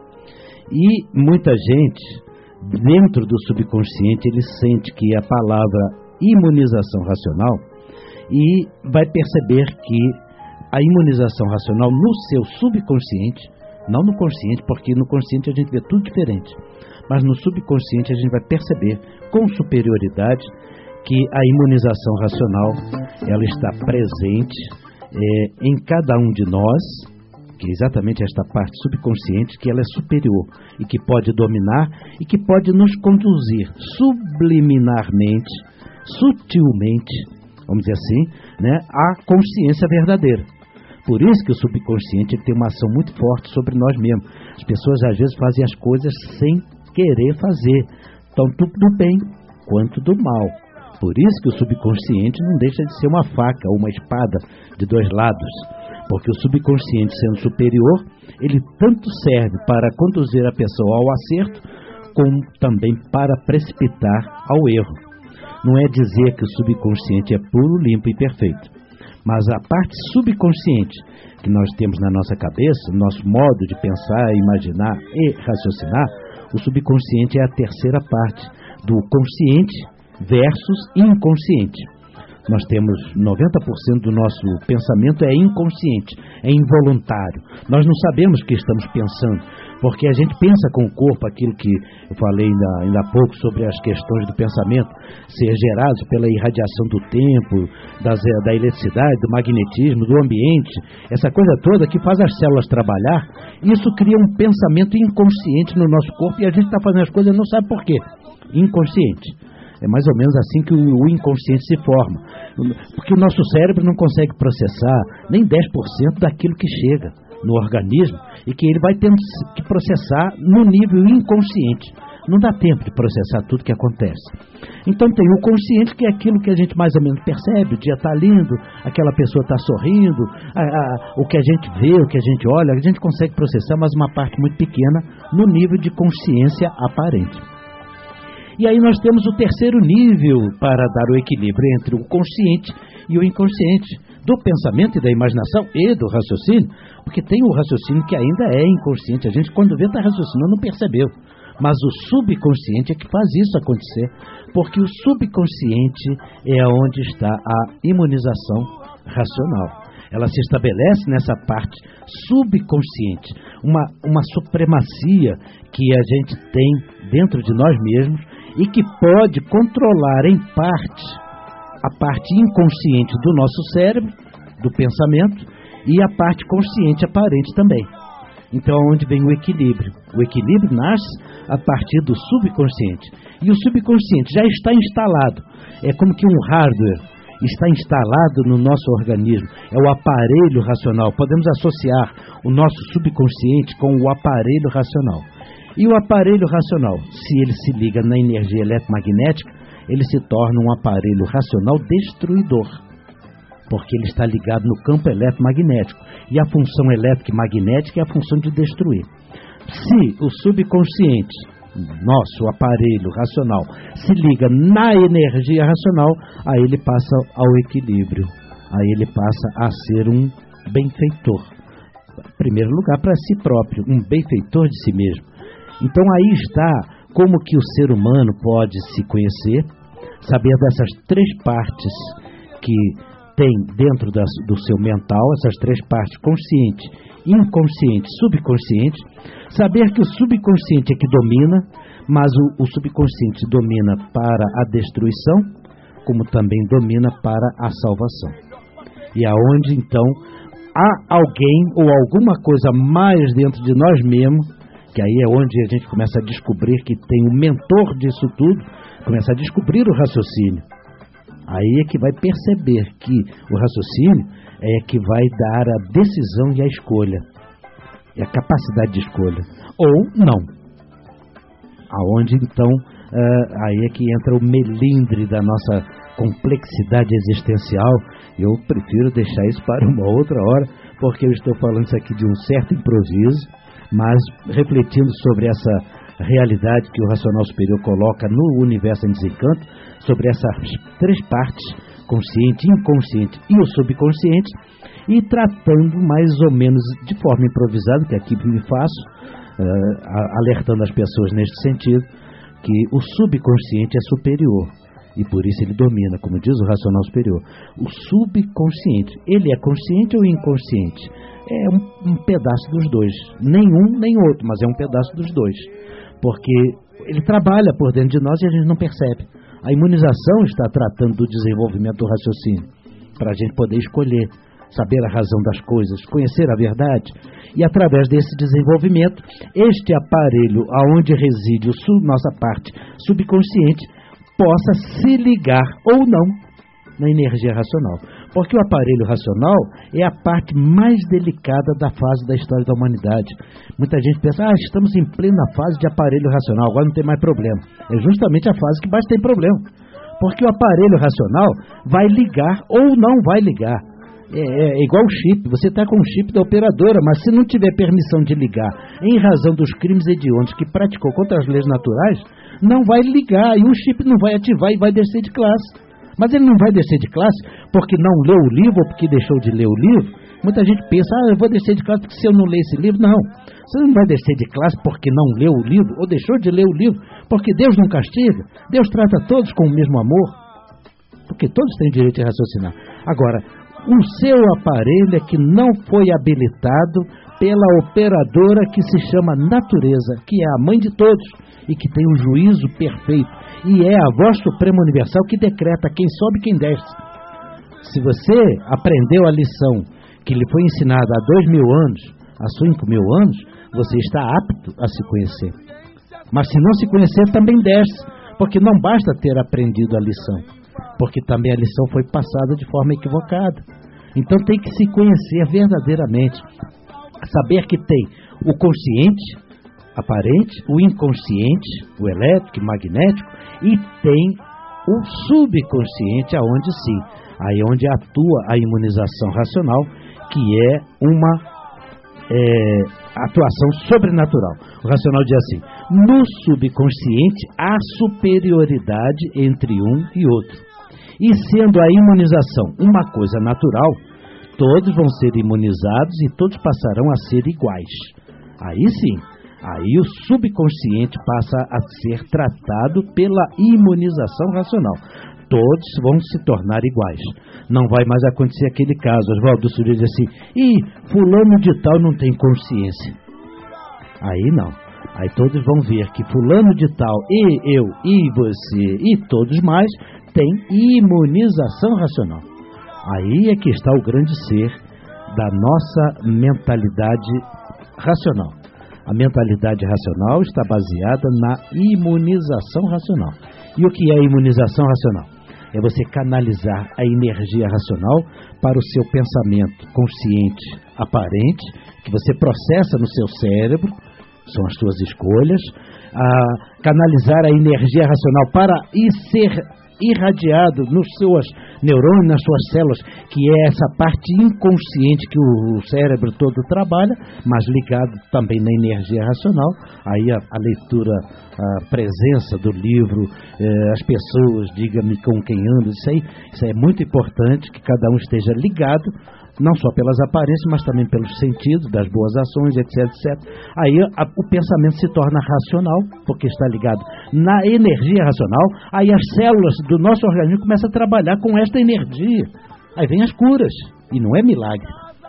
E muita gente, dentro do subconsciente, ele sente que a palavra imunização racional, e vai perceber que a imunização racional no seu subconsciente, não no consciente, porque no consciente a gente vê tudo diferente, mas no subconsciente a gente vai perceber com superioridade que a imunização racional ela está presente é, em cada um de nós, que é exatamente esta parte subconsciente, que ela é superior e que pode dominar e que pode nos conduzir subliminarmente, sutilmente, vamos dizer assim, né, à consciência verdadeira. Por isso que o subconsciente ele tem uma ação muito forte sobre nós mesmos. As pessoas às vezes fazem as coisas sem querer fazer, tanto do bem quanto do mal. Por isso que o subconsciente não deixa de ser uma faca ou uma espada de dois lados, porque o subconsciente, sendo superior, ele tanto serve para conduzir a pessoa ao acerto, como também para precipitar ao erro. Não é dizer que o subconsciente é puro, limpo e perfeito, mas a parte subconsciente que nós temos na nossa cabeça, nosso modo de pensar, imaginar e raciocinar, o subconsciente é a terceira parte do consciente versus inconsciente. Nós temos noventa por cento do nosso pensamento é inconsciente, é involuntário. Nós não sabemos o que estamos pensando, porque a gente pensa com o corpo, aquilo que eu falei ainda, ainda há pouco sobre as questões do pensamento ser gerados pela irradiação do tempo, das, da eletricidade, do magnetismo, do ambiente, essa coisa toda que faz as células trabalhar, isso cria um pensamento inconsciente no nosso corpo e a gente está fazendo as coisas e não sabe por quê. Inconsciente. É mais ou menos assim que o inconsciente se forma. Porque o nosso cérebro não consegue processar nem dez por cento daquilo que chega no organismo e que ele vai tendo que processar no nível inconsciente. Não dá tempo de processar tudo que acontece. Então tem o consciente, que é aquilo que a gente mais ou menos percebe. O dia está lindo, aquela pessoa está sorrindo, a, a, o que a gente vê, o que a gente olha, a gente consegue processar, mas uma parte muito pequena no nível de consciência aparente. E aí nós temos o terceiro nível para dar o equilíbrio entre o consciente e o inconsciente, do pensamento e da imaginação e do raciocínio, porque tem o raciocínio que ainda é inconsciente, a gente quando vê está raciocinando não percebeu, mas o subconsciente é que faz isso acontecer, porque o subconsciente é onde está a imunização racional. Ela se estabelece nessa parte subconsciente, uma, uma supremacia que a gente tem dentro de nós mesmos e que pode controlar em parte a parte inconsciente do nosso cérebro, do pensamento, e a parte consciente aparente também. Então, onde vem o equilíbrio? O equilíbrio nasce a partir do subconsciente. E o subconsciente já está instalado. É como que um hardware está instalado no nosso organismo. É o aparelho racional. Podemos associar o nosso subconsciente com o aparelho racional. E o aparelho racional, se ele se liga na energia eletromagnética, ele se torna um aparelho racional destruidor, porque ele está ligado no campo eletromagnético. E a função elétrica e magnética é a função de destruir. Se o subconsciente nosso aparelho racional se liga na energia racional, aí ele passa ao equilíbrio, aí ele passa a ser um benfeitor. Em primeiro lugar, para si próprio, um benfeitor de si mesmo. Então aí está como que o ser humano pode se conhecer, saber dessas três partes que tem dentro das, do seu mental, essas três partes, consciente, inconsciente, subconsciente, saber que o subconsciente é que domina, mas o, o subconsciente domina para a destruição, como também domina para a salvação. E aonde então há alguém ou alguma coisa mais dentro de nós mesmos, que aí é onde a gente começa a descobrir que tem um mentor disso tudo, começa a descobrir o raciocínio. Aí é que vai perceber que o raciocínio é que vai dar a decisão e a escolha, e a capacidade de escolha, ou não. Aonde então, uh, aí é que entra o melindre da nossa complexidade existencial. Eu prefiro deixar isso para uma outra hora, porque eu estou falando isso aqui de um certo improviso, mas refletindo sobre essa realidade que o racional superior coloca no universo em desencanto, sobre essas três partes, consciente, inconsciente e o subconsciente, e tratando mais ou menos de forma improvisada, que aqui me faço, uh, alertando as pessoas neste sentido, que o subconsciente é superior, e por isso ele domina, como diz o racional superior. O subconsciente, ele é consciente ou inconsciente? É um, um pedaço dos dois, nem um nem outro, mas é um pedaço dos dois, porque ele trabalha por dentro de nós e a gente não percebe. A imunização está tratando do desenvolvimento do raciocínio, para a gente poder escolher, saber a razão das coisas, conhecer a verdade, e através desse desenvolvimento, este aparelho aonde reside o sub, nossa parte subconsciente, possa se ligar ou não na energia racional. Porque o aparelho racional é a parte mais delicada da fase da história da humanidade. Muita gente pensa, ah, estamos em plena fase de aparelho racional, agora não tem mais problema. É justamente a fase que mais tem problema. Porque o aparelho racional vai ligar ou não vai ligar. É, é, é igual o chip, você está com o chip da operadora, mas se não tiver permissão de ligar, em razão dos crimes hediondos que praticou contra as leis naturais, não vai ligar e o chip não vai ativar e vai descer de classe. Mas ele não vai descer de classe porque não leu o livro ou porque deixou de ler o livro. Muita gente pensa, ah, eu vou descer de classe porque se eu não ler esse livro. Não, você não vai descer de classe porque não leu o livro ou deixou de ler o livro, porque Deus não castiga. Deus trata todos com o mesmo amor, porque todos têm direito de raciocinar. Agora, o seu aparelho é que não foi habilitado pela operadora que se chama natureza, que é a mãe de todos e que tem o juízo perfeito, e é a voz suprema universal que decreta quem sobe e quem desce. Se você aprendeu a lição que lhe foi ensinada há dois mil anos, há cinco mil anos, você está apto a se conhecer. Mas se não se conhecer, também desce, porque não basta ter aprendido a lição, porque também a lição foi passada de forma equivocada. Então tem que se conhecer verdadeiramente, saber que tem o consciente aparente, o inconsciente, o elétrico e magnético, e tem o subconsciente, aonde sim, aí onde atua a imunização racional, que é uma é, atuação sobrenatural. O racional diz assim, no subconsciente há superioridade entre um e outro. E sendo a imunização uma coisa natural, todos vão ser imunizados e todos passarão a ser iguais. Aí sim, aí o subconsciente passa a ser tratado pela imunização racional. Todos vão se tornar iguais. Não vai mais acontecer aquele caso, Oswaldo, do sujeito diz assim, ih, fulano de tal não tem consciência. Aí não. Aí todos vão ver que fulano de tal, e eu, e você, e todos mais, tem imunização racional. Aí é que está o grande ser da nossa mentalidade racional. A mentalidade racional está baseada na imunização racional. E o que é a imunização racional? É você canalizar a energia racional para o seu pensamento consciente, aparente, que você processa no seu cérebro, são as suas escolhas, a canalizar a energia racional para e ser irradiado nos seus neurônios, nas suas células, que é essa parte inconsciente que o cérebro todo trabalha, mas ligado também na energia racional. Aí a, a leitura, a presença do livro, eh, as pessoas, diga-me com quem anda, isso aí, isso aí é muito importante, que cada um esteja ligado, não só pelas aparências, mas também pelos sentidos, das boas ações, etc, etcétera. Aí a, o pensamento se torna racional, porque está ligado na energia racional, aí as células do nosso organismo começam a trabalhar com esta energia. Aí vem as curas, e não é milagre.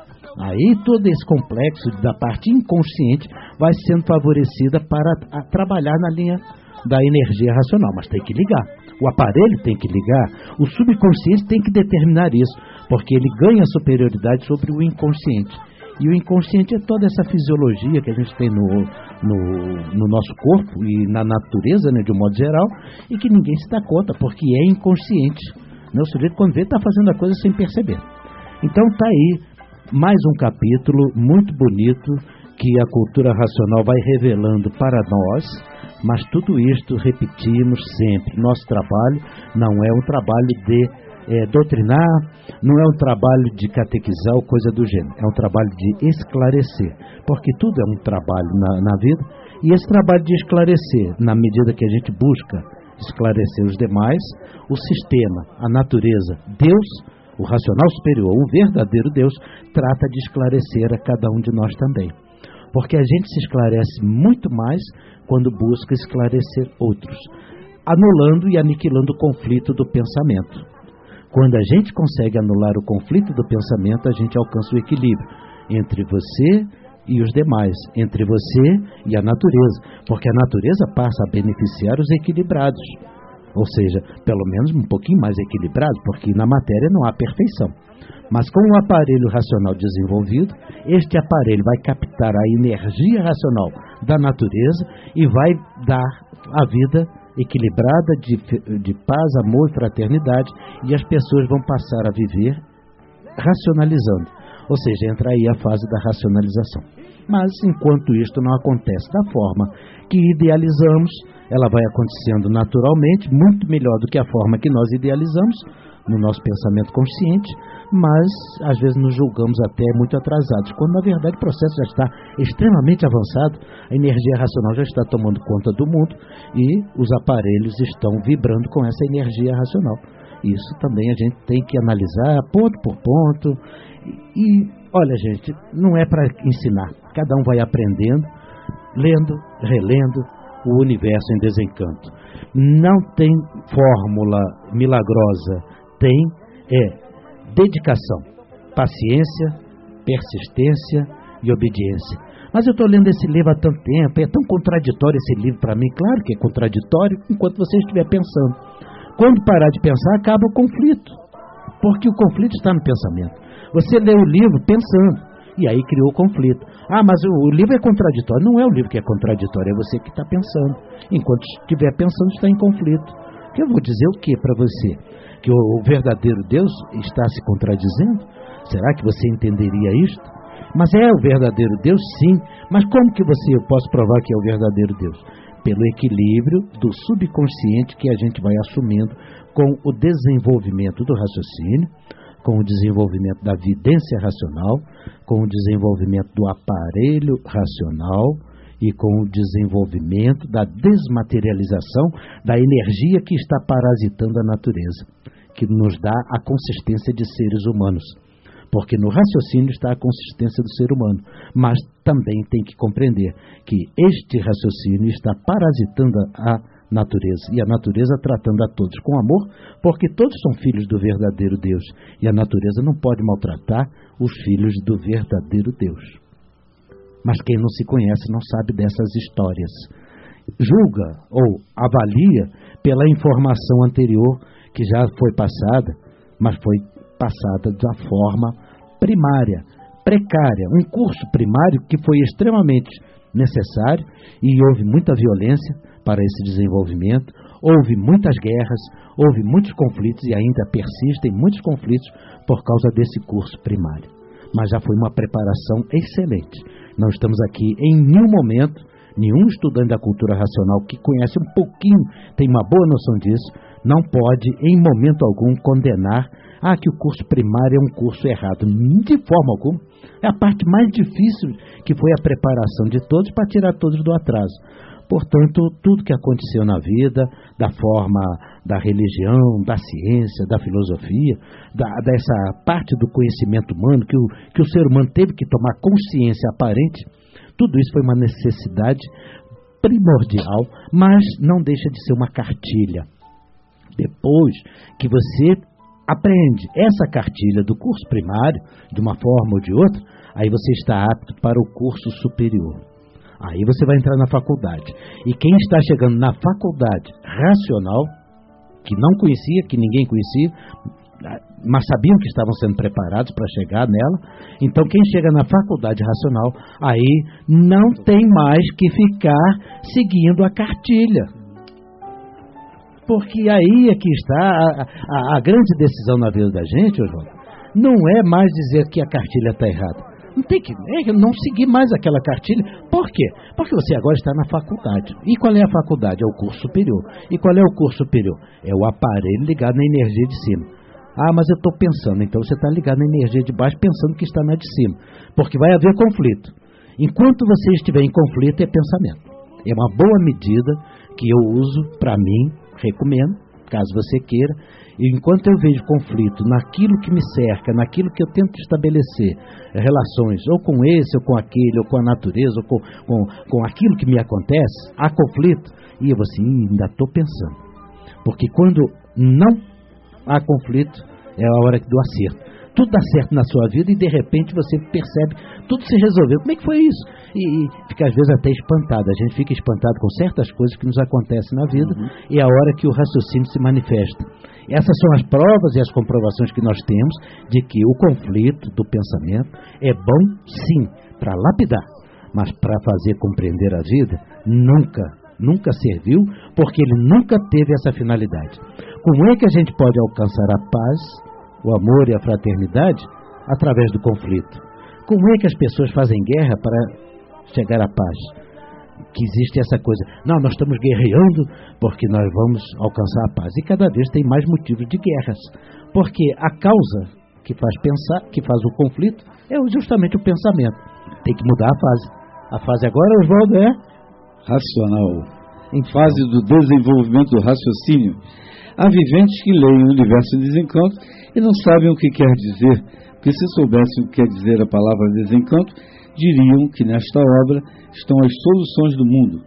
Aí todo esse complexo da parte inconsciente vai sendo favorecida para a, a trabalhar na linha da energia racional, mas tem que ligar. O aparelho tem que ligar, o subconsciente tem que determinar isso, porque ele ganha superioridade sobre o inconsciente. E o inconsciente é toda essa fisiologia que a gente tem no, no, no nosso corpo e na natureza, né, de um modo geral, e que ninguém se dá conta, porque é inconsciente. O sujeito, quando vê, está fazendo a coisa sem perceber. Então está aí mais um capítulo muito bonito que a cultura racional vai revelando para nós, mas tudo isto repetimos sempre. Nosso trabalho não é um trabalho de é, doutrinar, não é um trabalho de catequizar ou coisa do gênero, é um trabalho de esclarecer, porque tudo é um trabalho na, na vida, e esse trabalho de esclarecer, na medida que a gente busca esclarecer os demais, o sistema, a natureza, Deus, o racional superior, o verdadeiro Deus, trata de esclarecer a cada um de nós também. Porque a gente se esclarece muito mais quando busca esclarecer outros, anulando e aniquilando o conflito do pensamento. Quando a gente consegue anular o conflito do pensamento, a gente alcança o equilíbrio entre você e os demais, entre você e a natureza, porque a natureza passa a beneficiar os equilibrados, ou seja, pelo menos um pouquinho mais equilibrado, porque na matéria não há perfeição. Mas com o aparelho racional desenvolvido, este aparelho vai captar a energia racional da natureza e vai dar a vida equilibrada de, de paz, amor e fraternidade, e as pessoas vão passar a viver racionalizando. Ou seja, entra aí a fase da racionalização. Mas enquanto isto não acontece da forma que idealizamos, ela vai acontecendo naturalmente, muito melhor do que a forma que nós idealizamos, no nosso pensamento consciente, mas às vezes nos julgamos até muito atrasados, quando na verdade o processo já está extremamente avançado, a energia racional já está tomando conta do mundo e os aparelhos estão vibrando com essa energia racional. Isso também a gente tem que analisar ponto por ponto. E, olha gente, não é para ensinar, cada um vai aprendendo, lendo, relendo o universo em desencanto. Não tem fórmula milagrosa, tem é dedicação, paciência, persistência e obediência. Mas eu estou lendo esse livro há tanto tempo, é tão contraditório esse livro para mim. Claro que é contraditório enquanto você estiver pensando. Quando parar de pensar, acaba o conflito, porque o conflito está no pensamento. Você lê o livro pensando, e aí criou o conflito. Ah, mas o, o livro é contraditório. Não é o livro que é contraditório, é você que está pensando. Enquanto estiver pensando, está em conflito. Eu vou dizer o que para você? Que o, o verdadeiro Deus está se contradizendo? Será que você entenderia isto? Mas é o verdadeiro Deus, sim. Mas como que você, eu posso provar que é o verdadeiro Deus? Pelo equilíbrio do subconsciente que a gente vai assumindo com o desenvolvimento do raciocínio, com o desenvolvimento da vidência racional, com o desenvolvimento do aparelho racional e com o desenvolvimento da desmaterialização da energia que está parasitando a natureza, que nos dá a consistência de seres humanos. Porque no raciocínio está a consistência do ser humano, mas também tem que compreender que este raciocínio está parasitando a natureza, e a natureza tratando a todos com amor, porque todos são filhos do verdadeiro Deus, e a natureza não pode maltratar os filhos do verdadeiro Deus. Mas quem não se conhece não sabe dessas histórias. Julga ou avalia pela informação anterior que já foi passada, mas foi passada da forma primária, precária, um curso primário que foi extremamente necessário e houve muita violência para esse desenvolvimento, houve muitas guerras, houve muitos conflitos e ainda persistem muitos conflitos por causa desse curso primário. Mas já foi uma preparação excelente. Não estamos aqui em nenhum momento, Nenhum estudante da cultura racional que conhece um pouquinho, tem uma boa noção disso, não pode, em momento algum, condenar ah, que o curso primário é um curso errado. De forma alguma. É a parte mais difícil, que foi a preparação de todos para tirar todos do atraso. Portanto, tudo que aconteceu na vida, da forma da religião, da ciência, da filosofia, da, dessa parte do conhecimento humano, que o, que o ser humano teve que tomar consciência aparente, tudo isso foi uma necessidade primordial, mas não deixa de ser uma cartilha. Depois que você aprende essa cartilha do curso primário, de uma forma ou de outra, aí você está apto para o curso superior. Aí você vai entrar na faculdade. E quem está chegando na faculdade racional, que não conhecia, que ninguém conhecia, mas sabiam que estavam sendo preparados para chegar nela, então quem chega na faculdade racional, aí não tem mais que ficar seguindo a cartilha. Porque aí é que está a, a, a grande decisão na vida da gente, Oswaldo. Não é mais dizer que a cartilha está errada. Não tem que é, não seguir mais aquela cartilha. Por quê? Porque você agora está na faculdade. E qual é a faculdade? É o curso superior. E qual é o curso superior? É o aparelho ligado na energia de cima. Ah, mas eu estou pensando. Então você está ligado na energia de baixo pensando que está na de cima. Porque vai haver conflito. Enquanto você estiver em conflito, é pensamento. É uma boa medida que eu uso para mim, recomendo, caso você queira. E enquanto eu vejo conflito naquilo que me cerca, naquilo que eu tento estabelecer relações, ou com esse, ou com aquele, ou com a natureza, ou com, com, com aquilo que me acontece, há conflito, e eu assim, ainda estou pensando. Porque quando não há conflito, é a hora do acerto. Tudo dá certo na sua vida e de repente você percebe, tudo se resolveu. Como é que foi isso? E, e fica às vezes até espantado. A gente fica espantado com certas coisas que nos acontecem na vida, uhum. E é a hora que o raciocínio se manifesta. Essas são as provas e as comprovações que nós temos de que o conflito do pensamento é bom, sim, para lapidar, mas para fazer compreender a vida, nunca, nunca serviu, porque ele nunca teve essa finalidade. Como é que a gente pode alcançar a paz, o amor e a fraternidade? Através do conflito. Como é que as pessoas fazem guerra para chegar à paz? Que existe essa coisa, não, nós estamos guerreando porque nós vamos alcançar a paz. E cada vez tem mais motivos de guerras. Porque a causa que faz pensar, que faz o conflito, é justamente o pensamento. Tem que mudar a fase. A fase agora, Oswaldo, é? Racional. Em fase do desenvolvimento do raciocínio. Há viventes que leem o universo em desencanto e não sabem o que quer dizer, porque se soubessem o que quer dizer a palavra desencanto, diriam que nesta obra estão as soluções do mundo.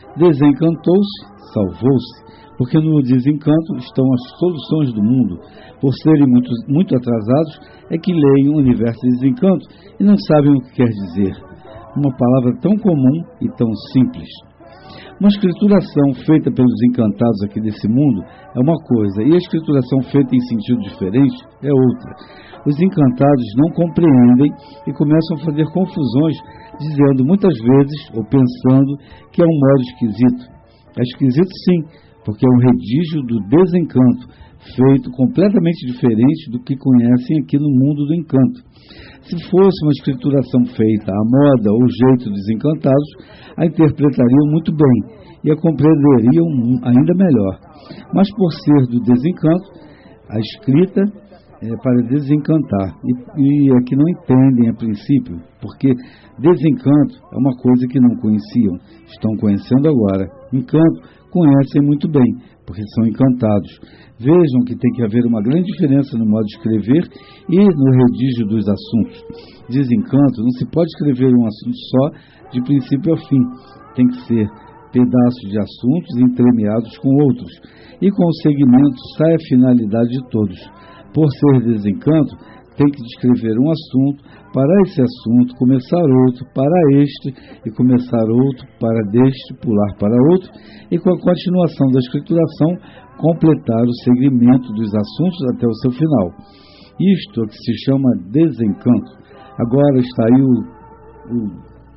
Desencantou-se, salvou-se, porque no desencanto estão as soluções do mundo. Por serem muito, muito atrasados, é que leem o universo em desencanto e não sabem o que quer dizer. Uma palavra tão comum e tão simples. Uma escrituração feita pelos encantados aqui desse mundo é uma coisa, e a escrituração feita em sentido diferente é outra. Os encantados não compreendem e começam a fazer confusões, dizendo muitas vezes, ou pensando, que é um modo esquisito. É esquisito sim, porque é um redígio do desencanto, feito completamente diferente do que conhecem aqui no mundo do encanto. Se fosse uma escrituração feita à moda ou jeito dos encantados, a interpretariam muito bem e a compreenderiam ainda melhor. Mas por ser do desencanto, a escrita é para desencantar. E, e é que não entendem a princípio, porque desencanto é uma coisa que não conheciam, estão conhecendo agora. Encanto, conhecem muito bem, porque são encantados. Vejam que tem que haver uma grande diferença no modo de escrever e no redígio dos assuntos. Desencanto, não se pode escrever um assunto só, de princípio ao fim. Tem que ser pedaços de assuntos entremeados com outros. E com o segmento sai a finalidade de todos. Por ser desencanto, tem que descrever um assunto, para esse assunto começar outro, para este, e começar outro, para deste, pular para outro, e com a continuação da escrituração, completar o segmento dos assuntos até o seu final. Isto é que se chama desencanto. Agora está aí o, o,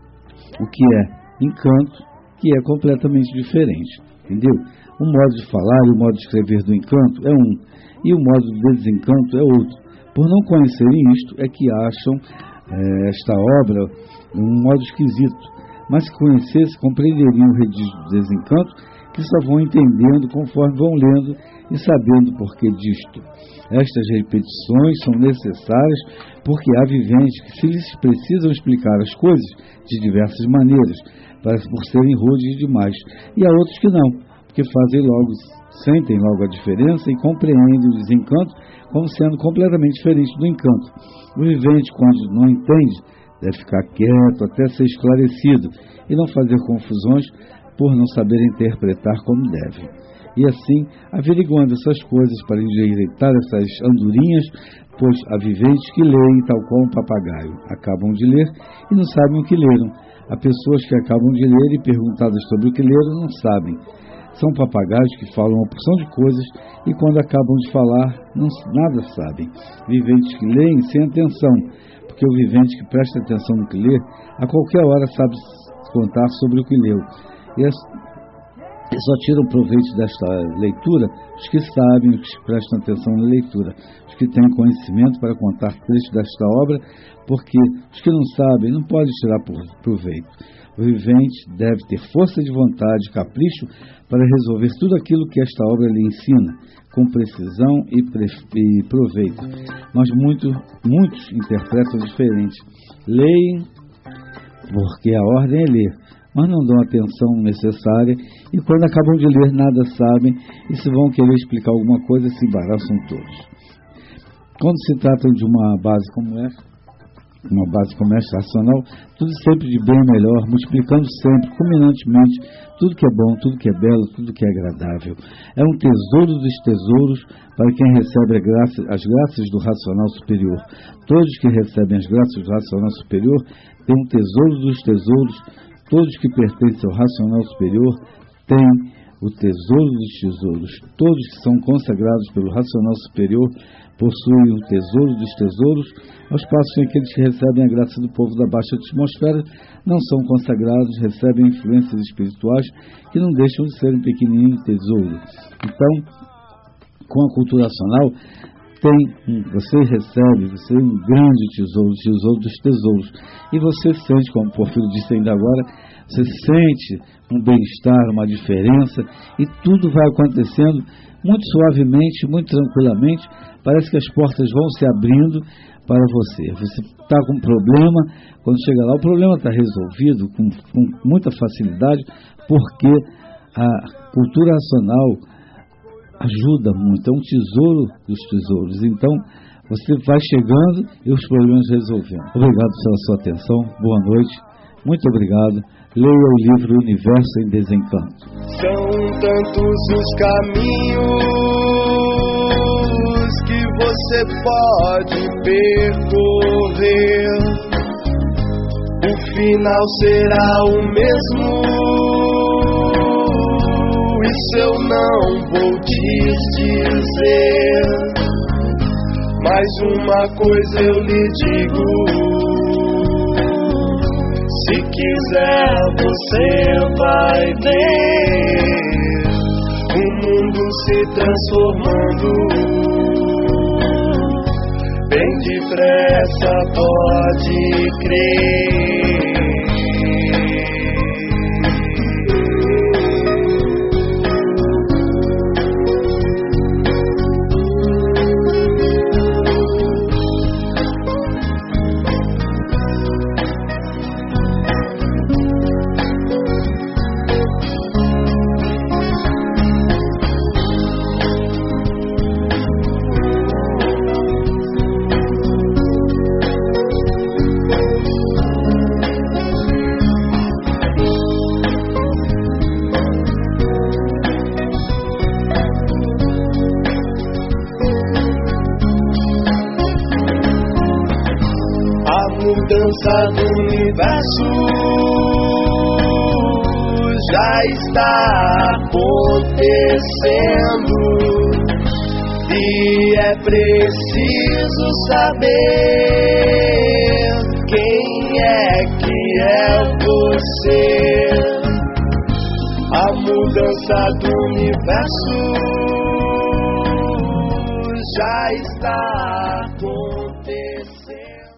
o que é encanto, que é completamente diferente, entendeu? O modo de falar e o modo de escrever do encanto é um, e o modo de desencanto é outro. Por não conhecerem isto, é que acham é, esta obra um modo esquisito. mas se conhecesse, compreenderiam o redígio do desencanto, que só vão entendendo conforme vão lendo e sabendo o porquê disto. Estas repetições são necessárias porque há viventes que se lhes precisam explicar as coisas de diversas maneiras, para por serem rudes demais, e há outros que não, porque fazem logo, sentem logo a diferença e compreendem o desencanto como sendo completamente diferente do encanto. O vivente, quando não entende, deve ficar quieto até ser esclarecido e não fazer confusões por não saber interpretar como deve. E assim, averiguando essas coisas para endireitar essas andorinhas, pois há viventes que leem tal qual um papagaio, acabam de ler e não sabem o que leram. Há pessoas que acabam de ler e perguntadas sobre o que leram não sabem. São papagaios que falam uma porção de coisas e quando acabam de falar, não, nada sabem. Viventes que leem sem atenção, porque o vivente que presta atenção no que lê, a qualquer hora sabe contar sobre o que leu. E as, só tiram proveito desta leitura os que sabem, os que prestam atenção na leitura, os que têm conhecimento para contar trechos desta obra, porque os que não sabem não podem tirar proveito. O vivente deve ter força de vontade e capricho para resolver tudo aquilo que esta obra lhe ensina, com precisão e, e proveito. Mas muito, muitos interpretam diferente. Leem, porque a ordem é ler, mas não dão a atenção necessária e quando acabam de ler nada sabem e se vão querer explicar alguma coisa se embaraçam todos. Quando se trata de uma base como essa, uma base como esta racional, tudo sempre de bem e melhor, multiplicando sempre, culminantemente, tudo que é bom, tudo que é belo, tudo que é agradável. É um tesouro dos tesouros para quem recebe a graça, as graças do racional superior. Todos que recebem as graças do racional superior têm um tesouro dos tesouros. Todos que pertencem ao racional superior têm o tesouro dos tesouros. Todos que são consagrados pelo racional superior possuem o tesouro dos tesouros, aos passos que aqueles que recebem a graça do povo da baixa atmosfera não são consagrados, recebem influências espirituais que não deixam de ser um pequenininho tesouro. Então, com a cultura racional, tem, você recebe, você é um grande tesouro, o tesouro dos tesouros. E você sente, como o Porfírio disse ainda agora, você sente um bem-estar, uma diferença, e tudo vai acontecendo muito suavemente, muito tranquilamente. Parece que as portas vão se abrindo para você. Você está com um problema, quando chega lá, o problema está resolvido com, com muita facilidade, porque a cultura racional ajuda muito, é um tesouro dos tesouros. Então, você vai chegando e os problemas resolvendo. Obrigado pela sua atenção, boa noite, muito obrigado. Leia o livro Universo em Desencanto. São tantos os caminhos que você pode percorrer, o final será o mesmo. Isso eu não vou te dizer, mas uma coisa eu lhe digo: se quiser você vai ver o mundo se transformando. Bem depressa, pode crer. Mudança do universo já está acontecendo e é preciso saber quem é que é você. A mudança do universo já está